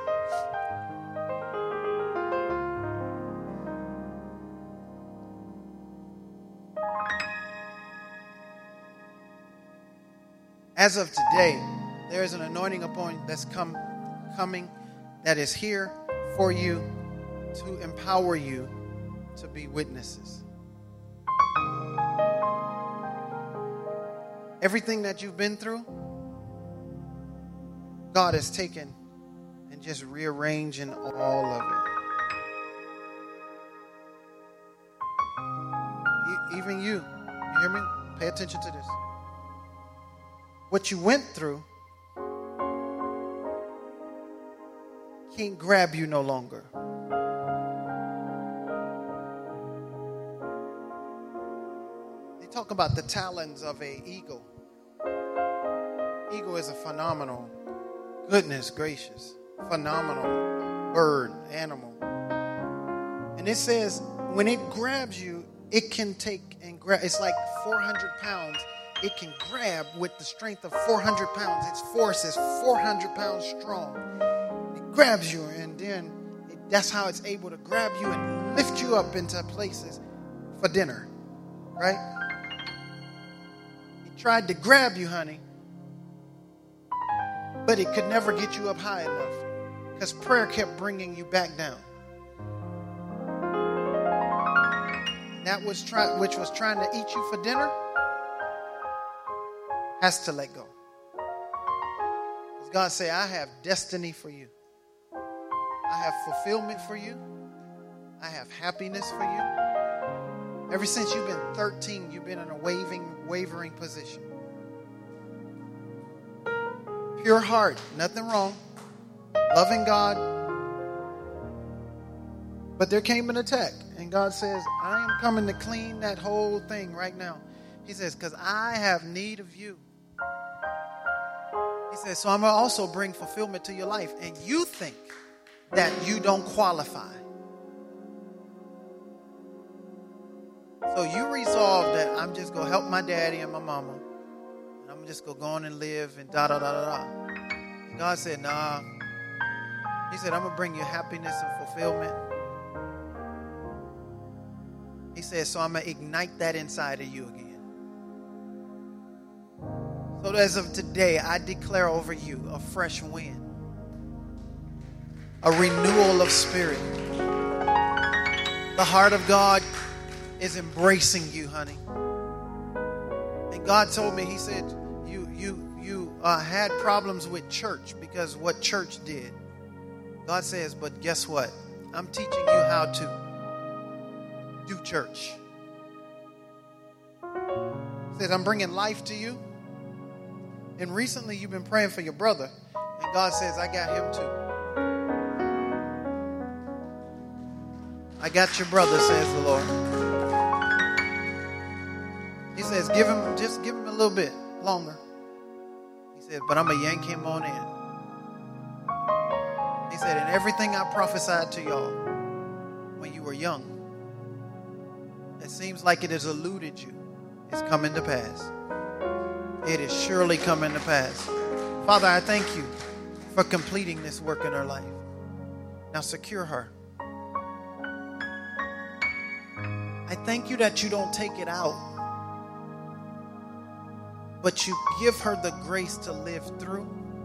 As of today, there is an anointing upon that's come, coming that is here for you to empower you to be witnesses. Everything that you've been through, God has taken and just rearranging all of it. E- even you, you hear me? Pay attention to this. What you went through can't grab you no longer. They talk about the talons of an eagle. Eagle is a phenomenal, goodness gracious, phenomenal bird, animal. And it says when it grabs you, it can take and grab. It's like four hundred pounds. It can grab with the strength of four hundred pounds. Its force is four hundred pounds strong. It grabs you and then it that's how it's able to grab you and lift you up into places for dinner, right? He tried to grab you, honey, but it could never get you up high enough because prayer kept bringing you back down. That was try, which was trying to eat you for dinner has to let go. Because God said, I have destiny for you. I have fulfillment for you. I have happiness for you. Ever since you've been thirteen, you've been in a waving, wavering position. Pure heart, nothing wrong. Loving God. But there came an attack. And God says, I am coming to clean that whole thing right now. He says, because I have need of you. He says, so I'm going to also bring fulfillment to your life. And you think that you don't qualify. So you resolve that I'm just going to help my daddy and my mama. And I'm just going to go on and live and da da da da da. God said, nah. He said, I'm going to bring you happiness and fulfillment. He says, so I'm going to ignite that inside of you again. So as of today, I declare over you a fresh wind. A renewal of spirit. The heart of God is embracing you, honey. And God told me, he said, you you you uh, had problems with church because what church did. God says, but guess what? I'm teaching you how to do church. He says, I'm bringing life to you. And recently you've been praying for your brother. And God says, I got him too. I got your brother, says the Lord. He says, give him, just give him a little bit longer. He said, but I'm going to yank him on in. He said, and everything I prophesied to y'all when you were young, it seems like it has eluded you. It's coming to pass. It is surely coming to pass. Father, I thank you for completing this work in her life. Now secure her. I thank you that you don't take it out, but you give her the grace to live through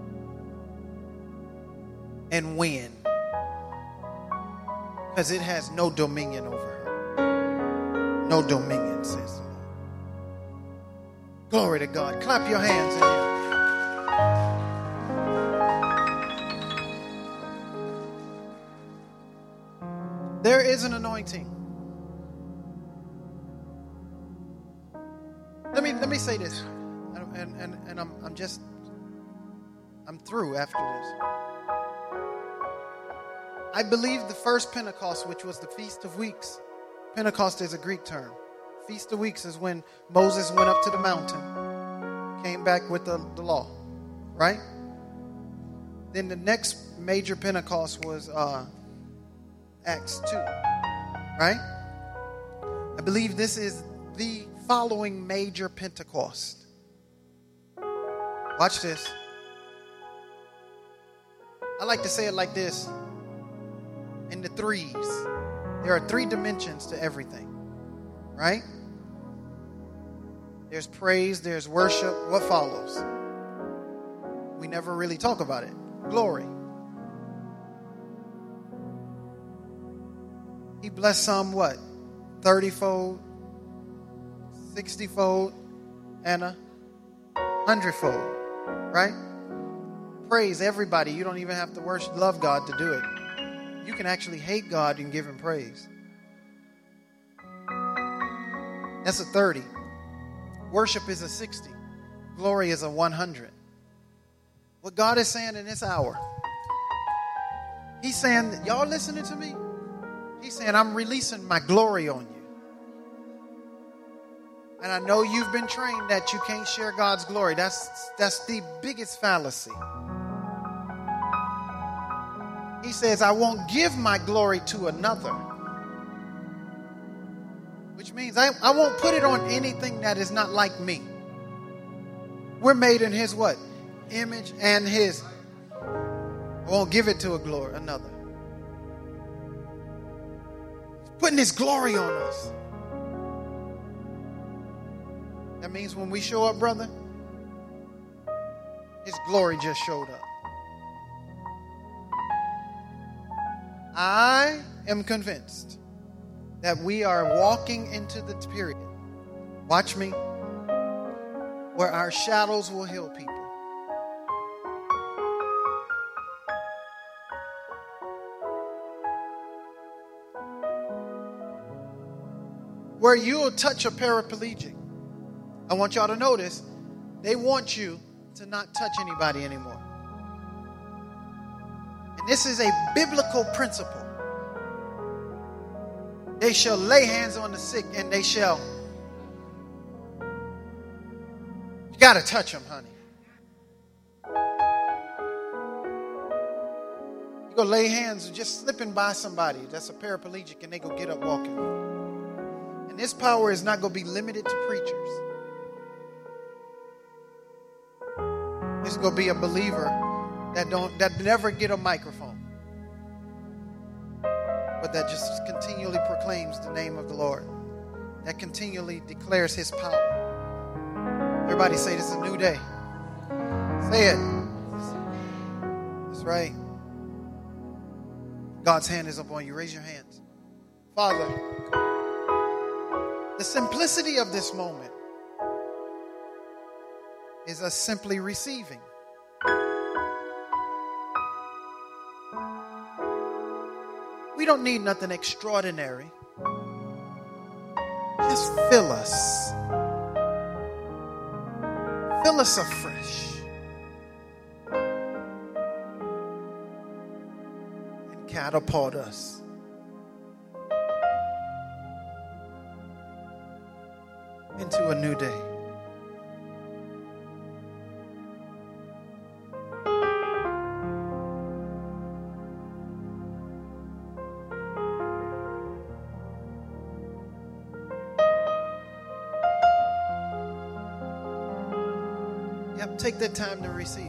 and win, because it has no dominion over her. No dominion, says the Lord. Glory to God. Clap your hands in here. There is an anointing. Let me let me say this, and and and I'm I'm just I'm through after this. I believe the first Pentecost, which was the Feast of Weeks. Pentecost is a Greek term. Feast of Weeks is when Moses went up to the mountain, came back with the, the law, right? Then the next major Pentecost was uh, Acts two, right? I believe this is the following major Pentecost. Watch this. I like to say it like this. In the threes. There are three dimensions to everything. Right? There's praise, there's worship. What follows? We never really talk about it. Glory. He blessed some what? thirty-fold, sixty-fold, and a hundredfold. Right? Praise everybody. You don't even have to worship, love God to do it. You can actually hate God and give him praise. That's a thirty. Worship is a sixty. Glory is a one hundred. What God is saying in this hour, he's saying, y'all listening to me? He's saying, I'm releasing my glory on you. And I know you've been trained that you can't share God's glory. That's, that's the biggest fallacy. He says, I won't give my glory to another. Which means I, I won't put it on anything that is not like me. We're made in his what? Image and his. I won't give it to a glory, another. putting his glory on us. That means when we show up, brother, his glory just showed up. I am convinced that we are walking into the period, watch me, where our shadows will heal people. Where you'll touch a paraplegic. I want y'all to notice, they want you to not touch anybody anymore. And this is a biblical principle. They shall lay hands on the sick and they shall. You got to touch them, honey. You go lay hands just slipping by somebody that's a paraplegic and they go get up walking. And this power is not going to be limited to preachers. It's going to be a believer that don't that never get a microphone, but that just continually proclaims the name of the Lord, that continually declares his power. Everybody say, this is a new day. Say it. That's right. God's hand is upon you. Raise your hands. Father, the simplicity of this moment is us simply receiving. We don't need nothing extraordinary. Just fill us. Fill us afresh. And catapult us into a new day. Take that time to receive.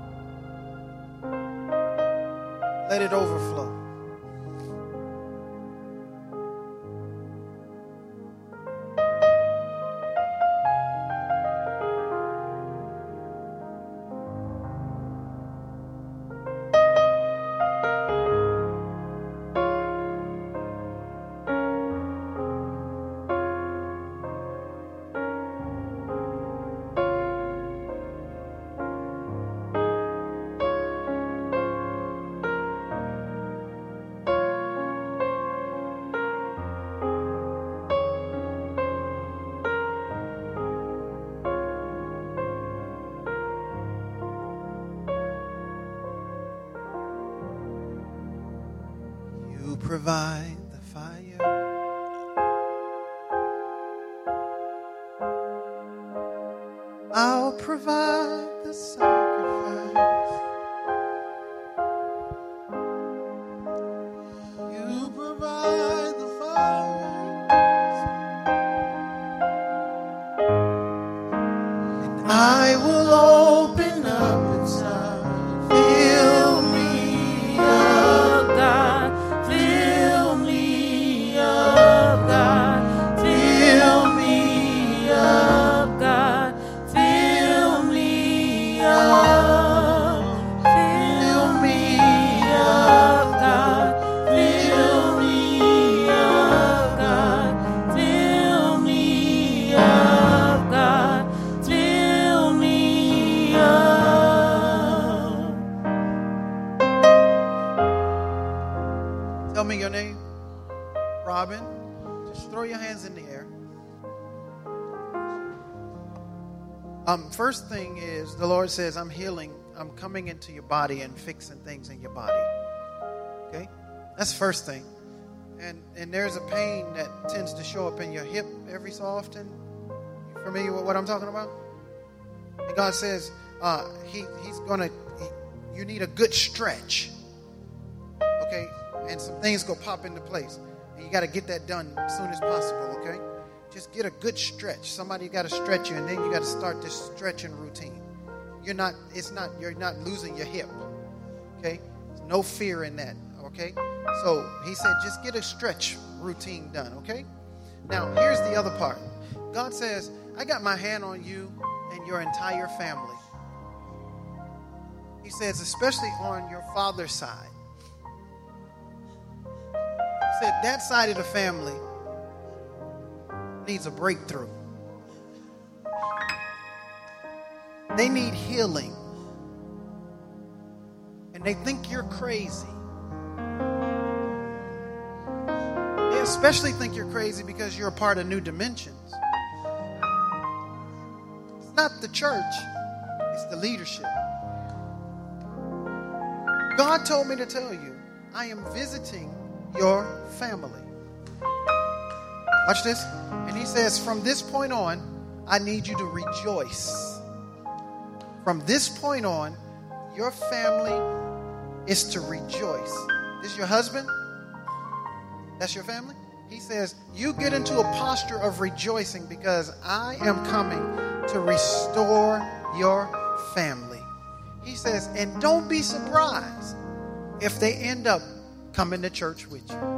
Let it overflow. Provide the fire. I'll provide the sacrifice. You provide the fire. And I will open up inside. Fill me up, God. Tell me your name. Robin. Just throw your hands in the air. Um, first thing is, the Lord says, I'm healing. I'm coming into your body and fixing things in your body. Okay? That's the first thing. And and there's a pain that tends to show up in your hip every so often. You familiar with what I'm talking about? And God says, uh, he, he's going to, he, you need a good stretch. Okay? And some things go pop into place. And you got to get that done as soon as possible, okay? Just get a good stretch. Somebody got to stretch you, and then you got to start this stretching routine. You're not, it's not, you're not losing your hip, okay? There's no fear in that, okay? So he said, just get a stretch routine done, okay? Now, here's the other part. God says, I got my hand on you and your entire family. He says, especially on your father's side. He said, that side of the family needs a breakthrough. They need healing. And they think you're crazy. They especially think you're crazy because you're a part of New Dimensions. It's not the church, it's the leadership. God told me to tell you, I am visiting your family. Watch this. And he says, from this point on, I need you to rejoice. From this point on, your family is to rejoice. This is your husband? That's your family? He says, you get into a posture of rejoicing because I am coming to restore your family. He says, and don't be surprised if they end up coming to church with you.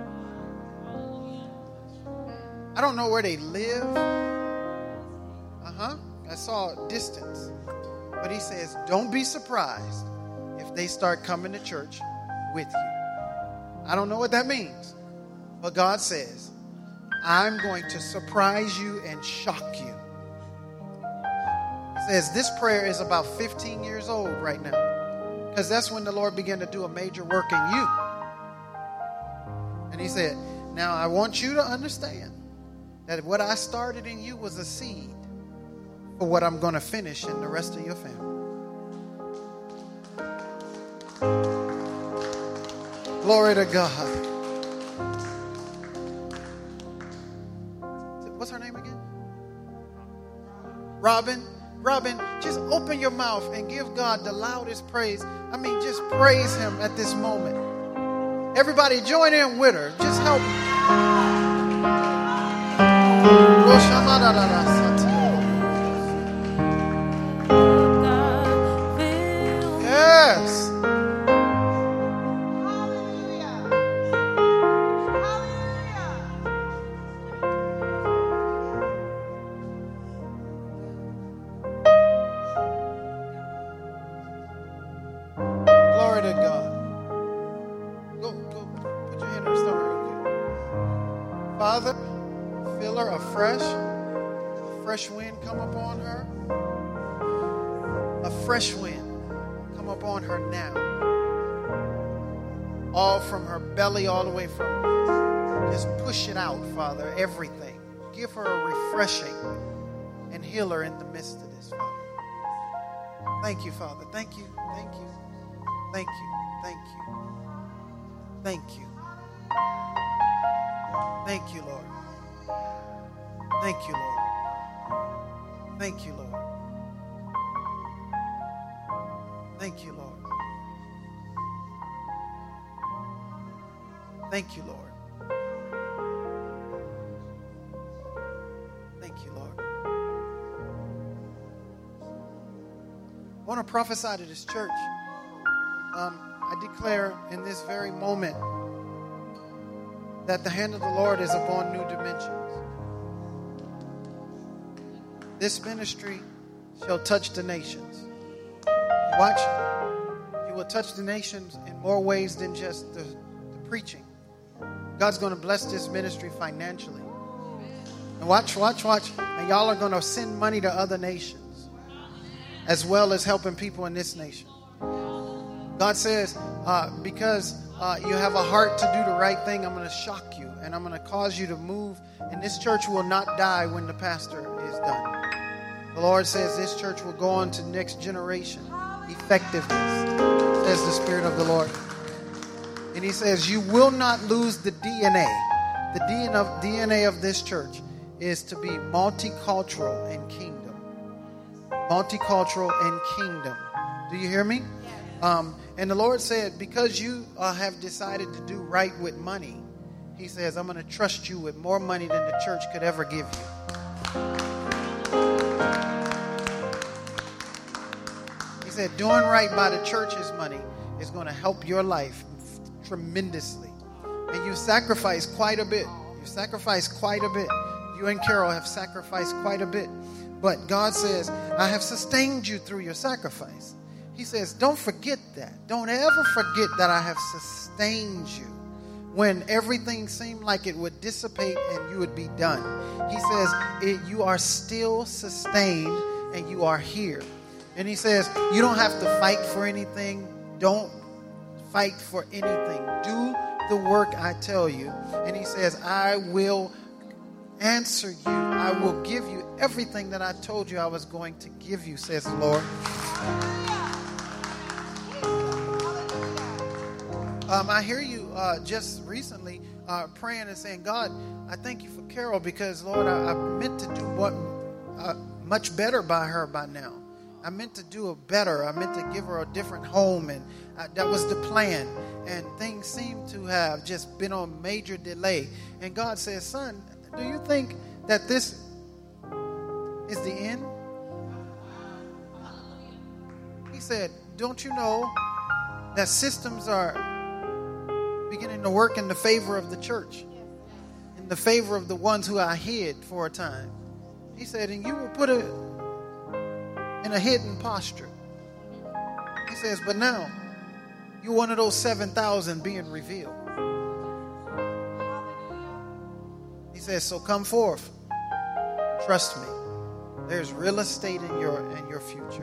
I don't know where they live. Uh-huh. I saw a distance. But he says, don't be surprised if they start coming to church with you. I don't know what that means. But God says, I'm going to surprise you and shock you. He says, this prayer is about fifteen years old right now. Because that's when the Lord began to do a major work in you. And he said, now I want you to understand that what I started in you was a seed for what I'm going to finish in the rest of your family. Glory to God. What's her name again? Robin. Robin, just open your mouth and give God the loudest praise. I mean, just praise him at this moment. Everybody join in with her. Just help. Yes. Glory to God. Go, go, put your hand on her stomach real quick. Father, fill her afresh. A fresh wind come upon her. A fresh wind come upon her now. All from her belly, all the way from. Just push it out, Father, everything. Give her a refreshing and heal her in the midst of this, Father. Thank you, Father. Thank you. Thank you. Thank you. Thank you. Thank you. Thank you, Lord. Thank you, Lord. Thank you, Lord. Thank you, Lord. Thank you, Lord. Thank you, Lord. I want to prophesy to this church. Um, I declare in this very moment that the hand of the Lord is upon New Dimensions. This ministry shall touch the nations. Watch. It will touch the nations in more ways than just the, the preaching. God's going to bless this ministry financially. And watch, watch, watch. And y'all are going to send money to other nations as well as helping people in this nation. God says, uh, because uh, you have a heart to do the right thing, I'm going to shock you and I'm going to cause you to move. And this church will not die when the pastor is done. The Lord says this church will go on to the next generation. Effectiveness, says the Spirit of the Lord. And he says, you will not lose the D N A. The D N A of this church is to be multicultural and kingdom. Multicultural and kingdom. Do you hear me? Um, and the Lord said, because you uh, have decided to do right with money, he says, I'm going to trust you with more money than the church could ever give you. He said, doing right by the church's money is going to help your life tremendously. And you sacrificed quite a bit. You sacrificed quite a bit. You and Carol have sacrificed quite a bit. But God says, I have sustained you through your sacrifice. He says, don't forget that. Don't ever forget that I have sustained you when everything seemed like it would dissipate and you would be done. He says, it, you are still sustained and you are here. And he says, you don't have to fight for anything. Don't fight for anything. Do the work I tell you. And he says, I will answer you. I will give you everything that I told you I was going to give you, says the Lord. Um, I hear you uh, just recently uh, praying and saying, God, I thank you for Carol because, Lord, I, I meant to do what uh, much better by her by now. I meant to do it better. I meant to give her a different home, and uh, that was the plan. And things seem to have just been on major delay. And God says, son, do you think that this is the end? He said, don't you know that systems are beginning to work in the favor of the church, in the favor of the ones who I hid for a time? He said, and you will put it in a hidden posture. He says, but now you're one of those seven thousand being revealed. He says, so come forth. Trust me. There's real estate in your in your future.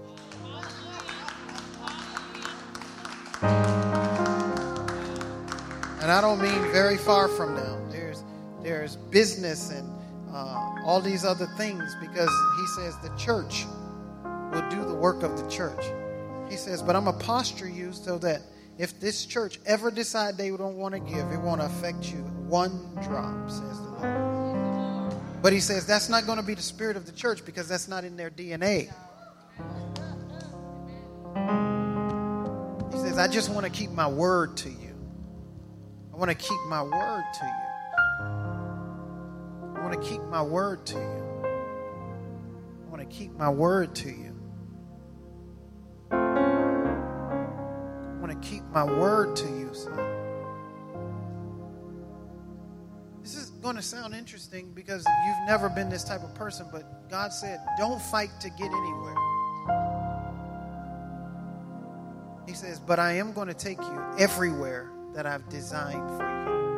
And I don't mean very far from now. There's there's business and uh, all these other things, because he says the church will do the work of the church. He says, but I'm going to posture you so that if this church ever decide they don't want to give, it won't affect you one drop, says the Lord. But he says that's not going to be the spirit of the church, because that's not in their D N A. He says, I just want to keep my word to you. I want to keep my word to you. I want to keep my word to you. I want to keep my word to you. I want to keep my word to you, son. This is going to sound interesting because you've never been this type of person, but God said, don't fight to get anywhere. He says, but I am going to take you everywhere that I've designed for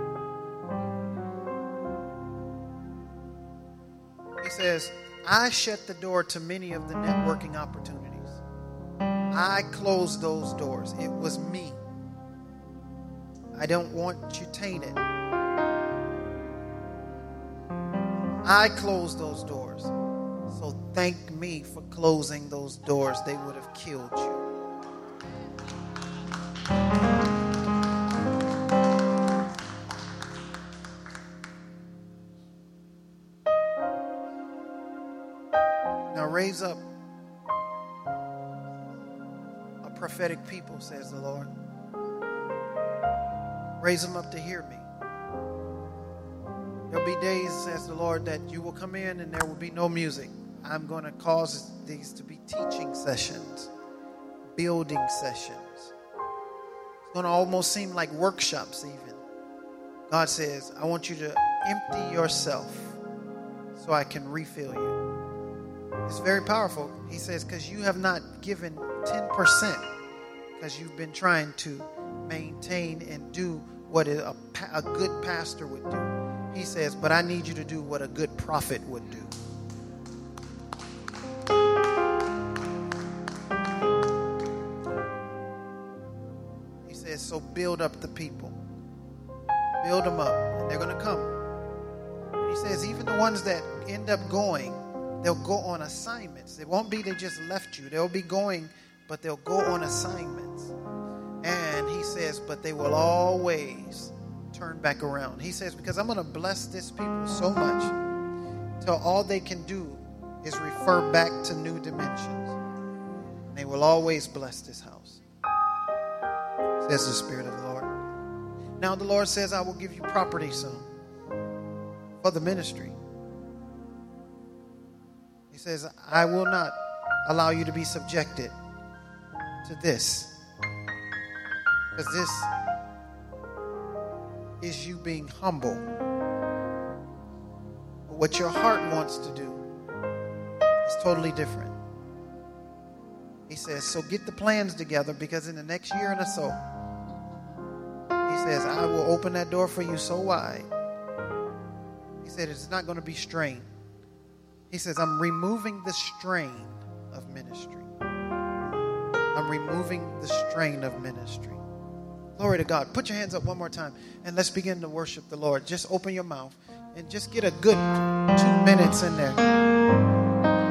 you. He says, I shut the door to many of the networking opportunities. I closed those doors. It was me. I don't want you tainted. I closed those doors. So thank me for closing those doors. They would have killed you. Raise up a prophetic people, says the Lord. Raise them up to hear me. There'll be days, says the Lord, that you will come in and there will be no music. I'm going to cause these to be teaching sessions, building sessions. It's going to almost seem like workshops even. God says, I want you to empty yourself so I can refill you. It's very powerful. He says, because you have not given ten percent because you've been trying to maintain and do what a, a good pastor would do. He says, but I need you to do what a good prophet would do. He says, so build up the people. Build them up, and they're going to come. And he says, even the ones that end up going, they'll go on assignments. It won't be they just left you. They'll be going, but they'll go on assignments. And he says, but they will always turn back around. He says, because I'm going to bless this people so much till all they can do is refer back to new dimensions. And they will always bless this house, says the Spirit of the Lord. Now the Lord says, I will give you property soon for the ministry. He says, I will not allow you to be subjected to this. Because this is you being humble. But what your heart wants to do is totally different. He says, so get the plans together, because in the next year and so, he says, I will open that door for you so wide. He said, it's not going to be strained. He says, I'm removing the strain of ministry. I'm removing the strain of ministry. Glory to God. Put your hands up one more time and let's begin to worship the Lord. Just open your mouth and just get a good two minutes in there.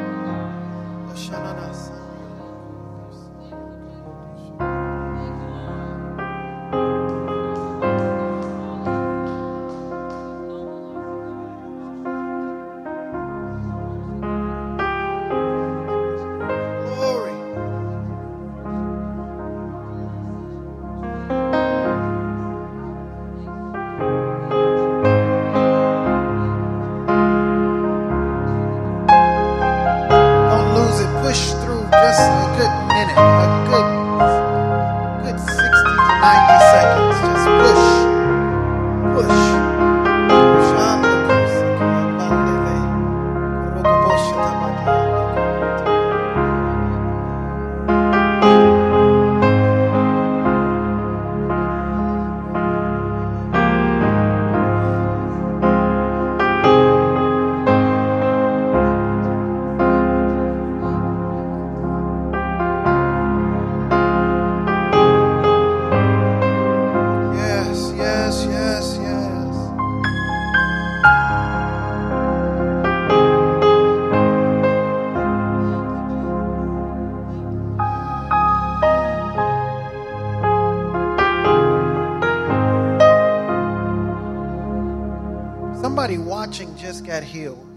Somebody watching just got healed.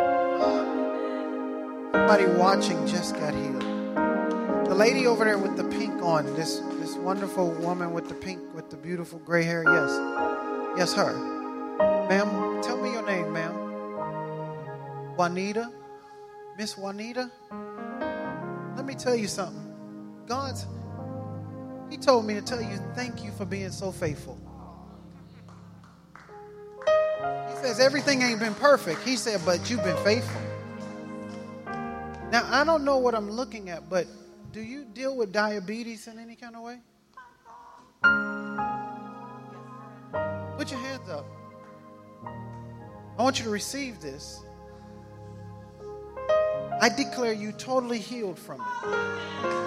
Somebody watching just got healed. The lady over there with the pink on, this this wonderful woman with the pink, with the beautiful gray hair, yes. Yes, her. Ma'am, tell me your name, ma'am. Juanita? Miss Juanita? Let me tell you something. God's, He told me to tell you thank you for being so faithful. He says everything ain't been perfect. He said, but you've been faithful. Now, I don't know what I'm looking at, but do you deal with diabetes in any kind of way? Put your hands up. I want you to receive this. I declare you totally healed from it.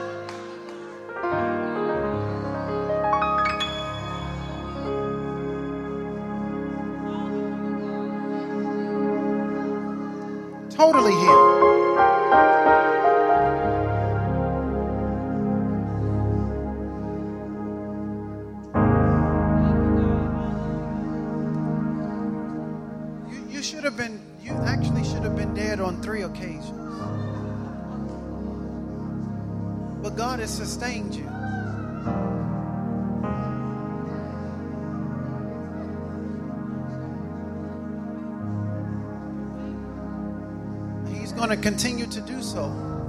Totally healed. You, you should have been, you actually should have been dead on three occasions. But God has sustained you. Going to continue to do so.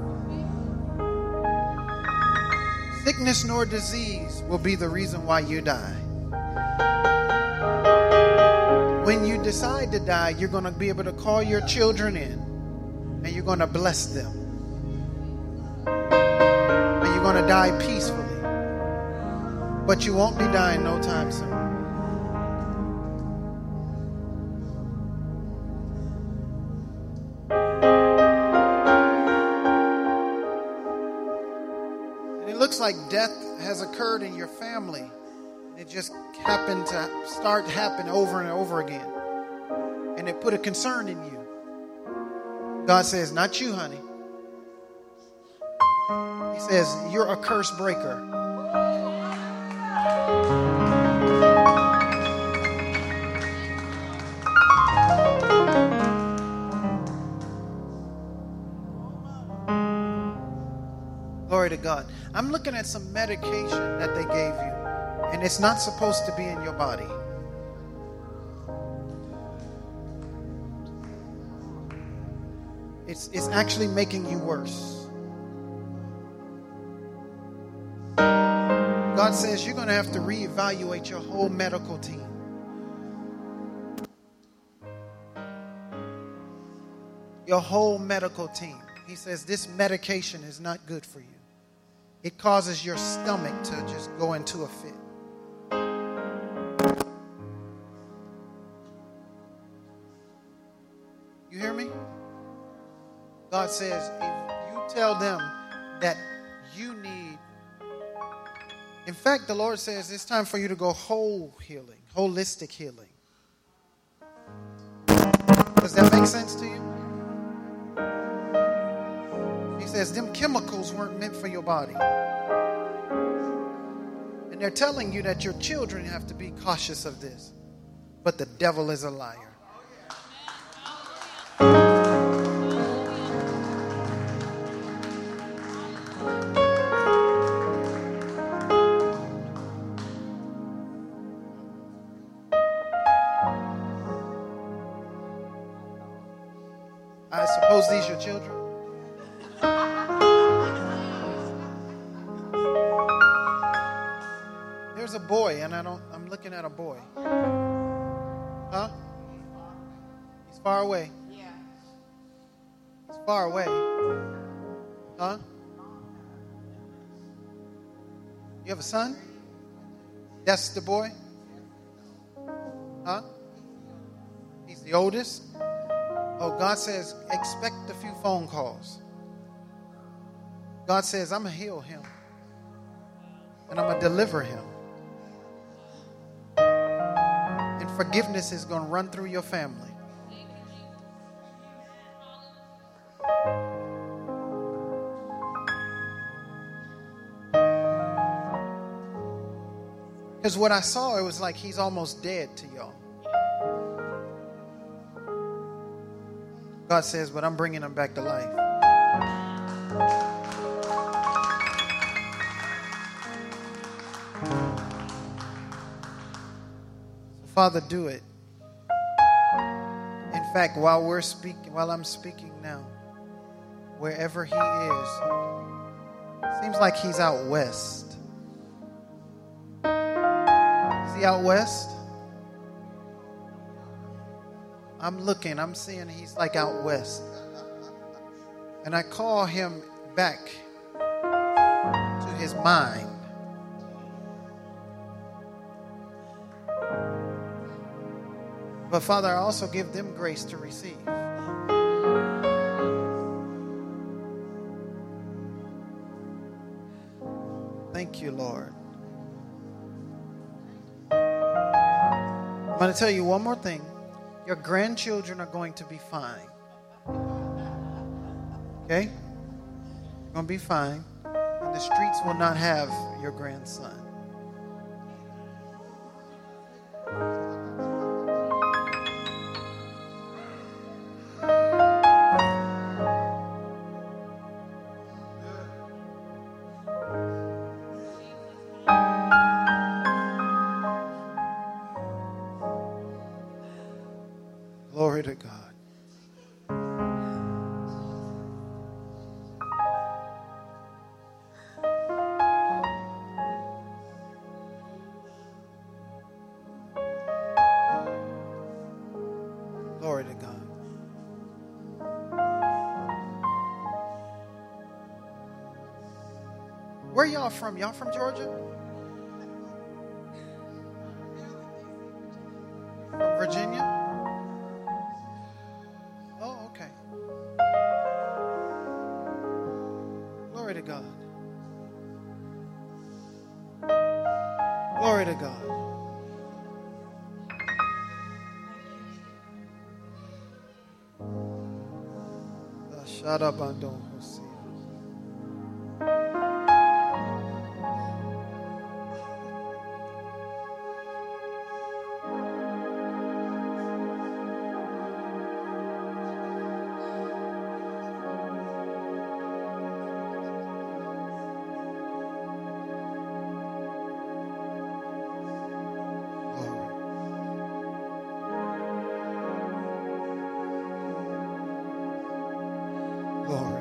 Sickness nor disease will be the reason why you die. When you decide to die, you're going to be able to call your children in and you're going to bless them. And you're going to die peacefully. But you won't be dying no time soon. Like death has occurred in your family. It just happened to start happening over and over again. And it put a concern in you. God says, not you, honey. He says, you're a curse breaker. Glory to God. I'm looking at some medication that they gave you, and it's not supposed to be in your body. It's, it's actually making you worse. God says you're going to have to reevaluate your whole medical team. your whole medical team. He says this medication is not good for you. It causes your stomach to just go into a fit. You hear me? God says, if you tell them that you need, in fact, the Lord says it's time for you to go whole healing, holistic healing. Does that make sense to you? He says them chemicals weren't meant for your body. And they're telling you that your children have to be cautious of this. But the devil is a liar. I suppose these are your children. There's a boy, and I don't. I'm looking at a boy. Huh? He's far away. Yeah. He's far away. Huh? You have a son? That's the boy? Huh? He's the oldest? Oh, God says, expect a few phone calls. God says, I'm going to heal him. And I'm going to deliver him. And forgiveness is going to run through your family. Because what I saw, it was like he's almost dead to y'all. God says, but I'm bringing him back to life. So Father, do it. In fact, while we're speaking, while I'm speaking now, wherever he is, seems like he's out west. Is he out west? I'm looking, I'm seeing he's like out west. And I call him back to his mind. But Father, I also give them grace to receive. Thank you, Lord. I'm going to tell you one more thing. Your grandchildren are going to be fine. Okay? They're going to be fine. And the streets will not have your grandson. Glory to God. Glory to God. Where y'all from? Y'all from Georgia? From Virginia? Glory to God. Glory to God. Shadabandon Hosea. Glory.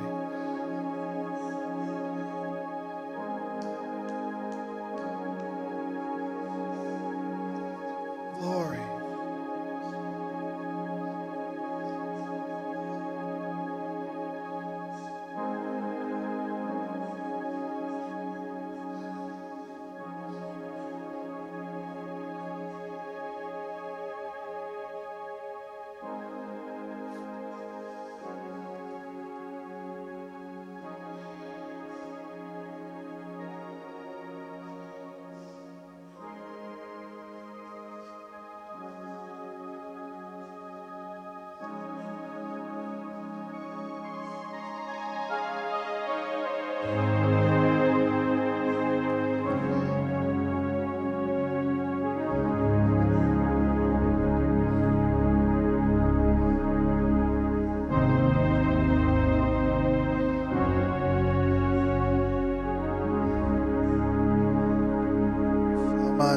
Glory.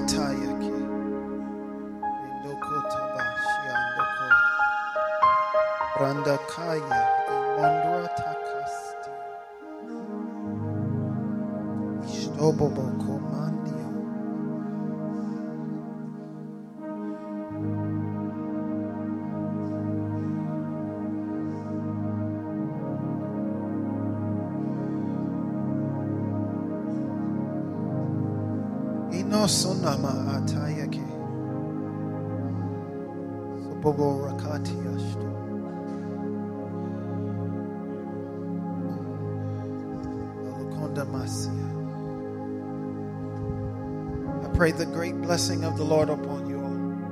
atayake. Indoko tabashi andoko. Branda kaya imondra takasti. Ishtobobo komandio. Inosonama atayake. Sobobo rakati ashto. Alukonda masia. I pray the great blessing of the Lord upon you all.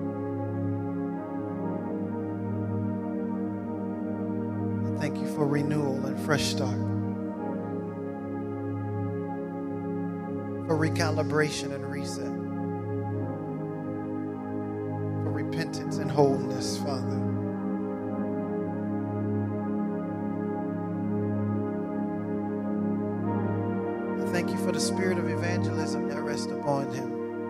I thank you for renewal and fresh start. For recalibration and reset. For repentance and wholeness, Father. I thank you for the spirit of evangelism that rests upon him.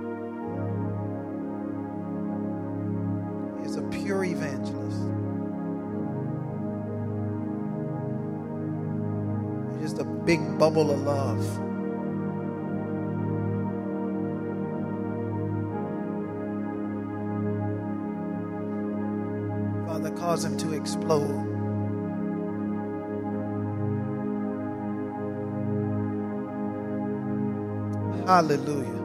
He is a pure evangelist. He's just a big bubble of love. Cause him to explode. Hallelujah.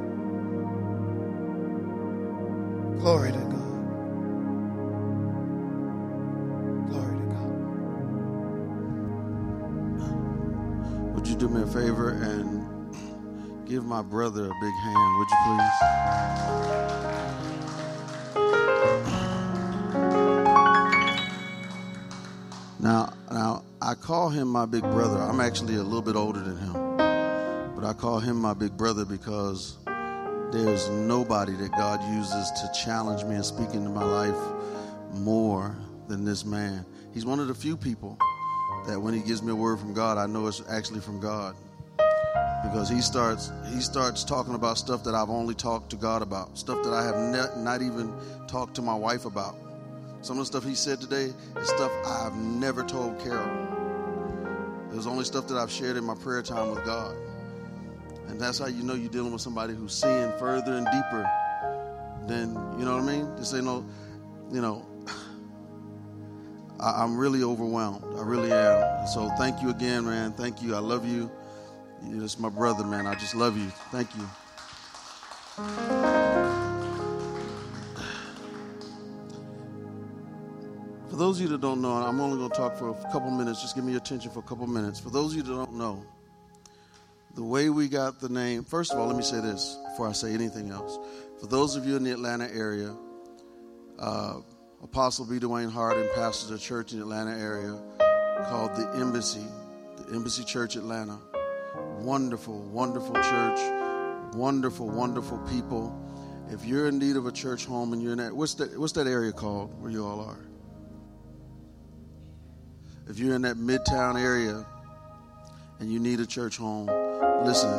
Glory to God. Glory to God. Would you do me a favor and give my brother a big hand, would you please? Now, now I call him my big brother. I'm actually a little bit older than him. But I call him my big brother because there's nobody that God uses to challenge me and speak into my life more than this man. He's one of the few people that when he gives me a word from God, I know it's actually from God. Because he starts he starts talking about stuff that I've only talked to God about, stuff that I have ne- not even talked to my wife about. Some of the stuff he said today is stuff I've never told Carol. It was only stuff that I've shared in my prayer time with God. And that's how you know you're dealing with somebody who's seeing further and deeper than, you know what I mean? This ain't no, you know, I, I'm really overwhelmed. I really am. So thank you again, man. Thank you. I love you. You're just my brother, man. I just love you. Thank you. For those of you that don't know, and I'm only going to talk for a couple minutes. Just give me your attention for a couple minutes. For those of you that don't know, the way we got the name, first of all, let me say this before I say anything else. For those of you in the Atlanta area, uh, Apostle B. Dwayne Hardin pastors a church in the Atlanta area called The Embassy, the Embassy Church Atlanta. Wonderful, wonderful church, wonderful, wonderful people. If you're in need of a church home and you're in that, what's that, what's that area called where you all are? If you're in that Midtown area and you need a church home, listen,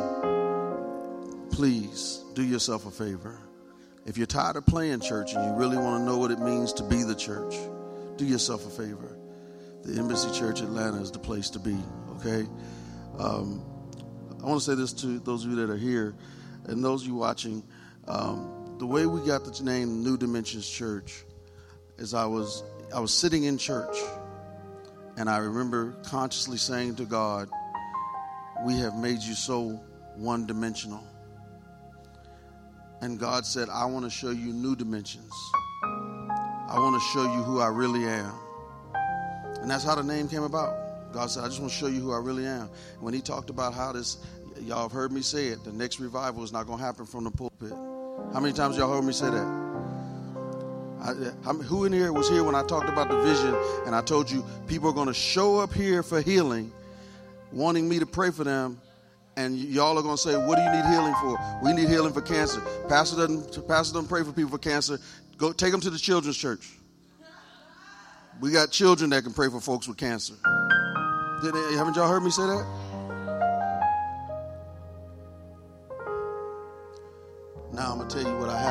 please do yourself a favor. If you're tired of playing church and you really want to know what it means to be the church, do yourself a favor. The Embassy Church Atlanta is the place to be, okay? Um, I want to say this to those of you that are here and those of you watching. Um, the way we got the name New Dimensions Church is I was I was sitting in church and I remember consciously saying to God, we have made you so one-dimensional. And God said, I want to show you new dimensions. I want to show you who I really am. And that's how the name came about. God said, I just want to show you who I really am. When he talked about how this, y'all have heard me say it, the next revival is not going to happen from the pulpit. How many times y'all heard me say that? I, I, who in here was here when I talked about the vision and I told you people are going to show up here for healing, wanting me to pray for them, and y- y'all are going to say, what do you need healing for? We need healing for cancer. Pastor doesn't, Pastor doesn't pray for people for cancer. Go take them to the children's church. We got children that can pray for folks with cancer. Did, haven't y'all heard me say that? Now I'm going to tell you what I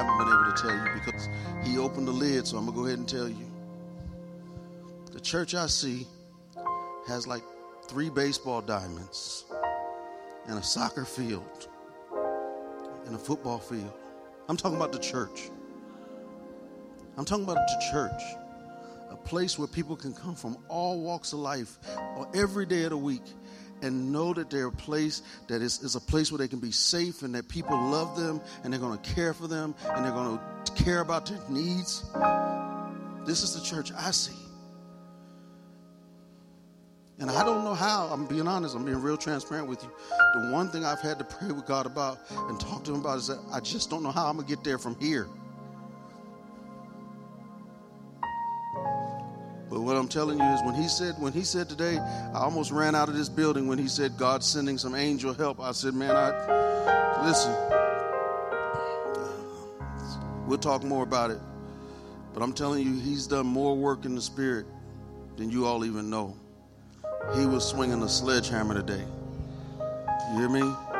he opened the lid, so I'm going to go ahead and tell you. The church I see has like three baseball diamonds and a soccer field and a football field. I'm talking about the church. I'm talking about the church. A place where people can come from all walks of life or every day of the week and know that they're a place that is, is a place where they can be safe and that people love them and they're going to care for them and they're going to care about their needs. This is the church I see. And I don't know how, I'm being honest, I'm being real transparent with you. The one thing I've had to pray with God about and talk to him about is that I just don't know how I'm going to get there from here. But what I'm telling you is when he said, when he said today, I almost ran out of this building when he said God's sending some angel help. I said, man, I listen, we'll talk more about it. But I'm telling you, he's done more work in the spirit than you all even know. He was swinging a sledgehammer today. You hear me?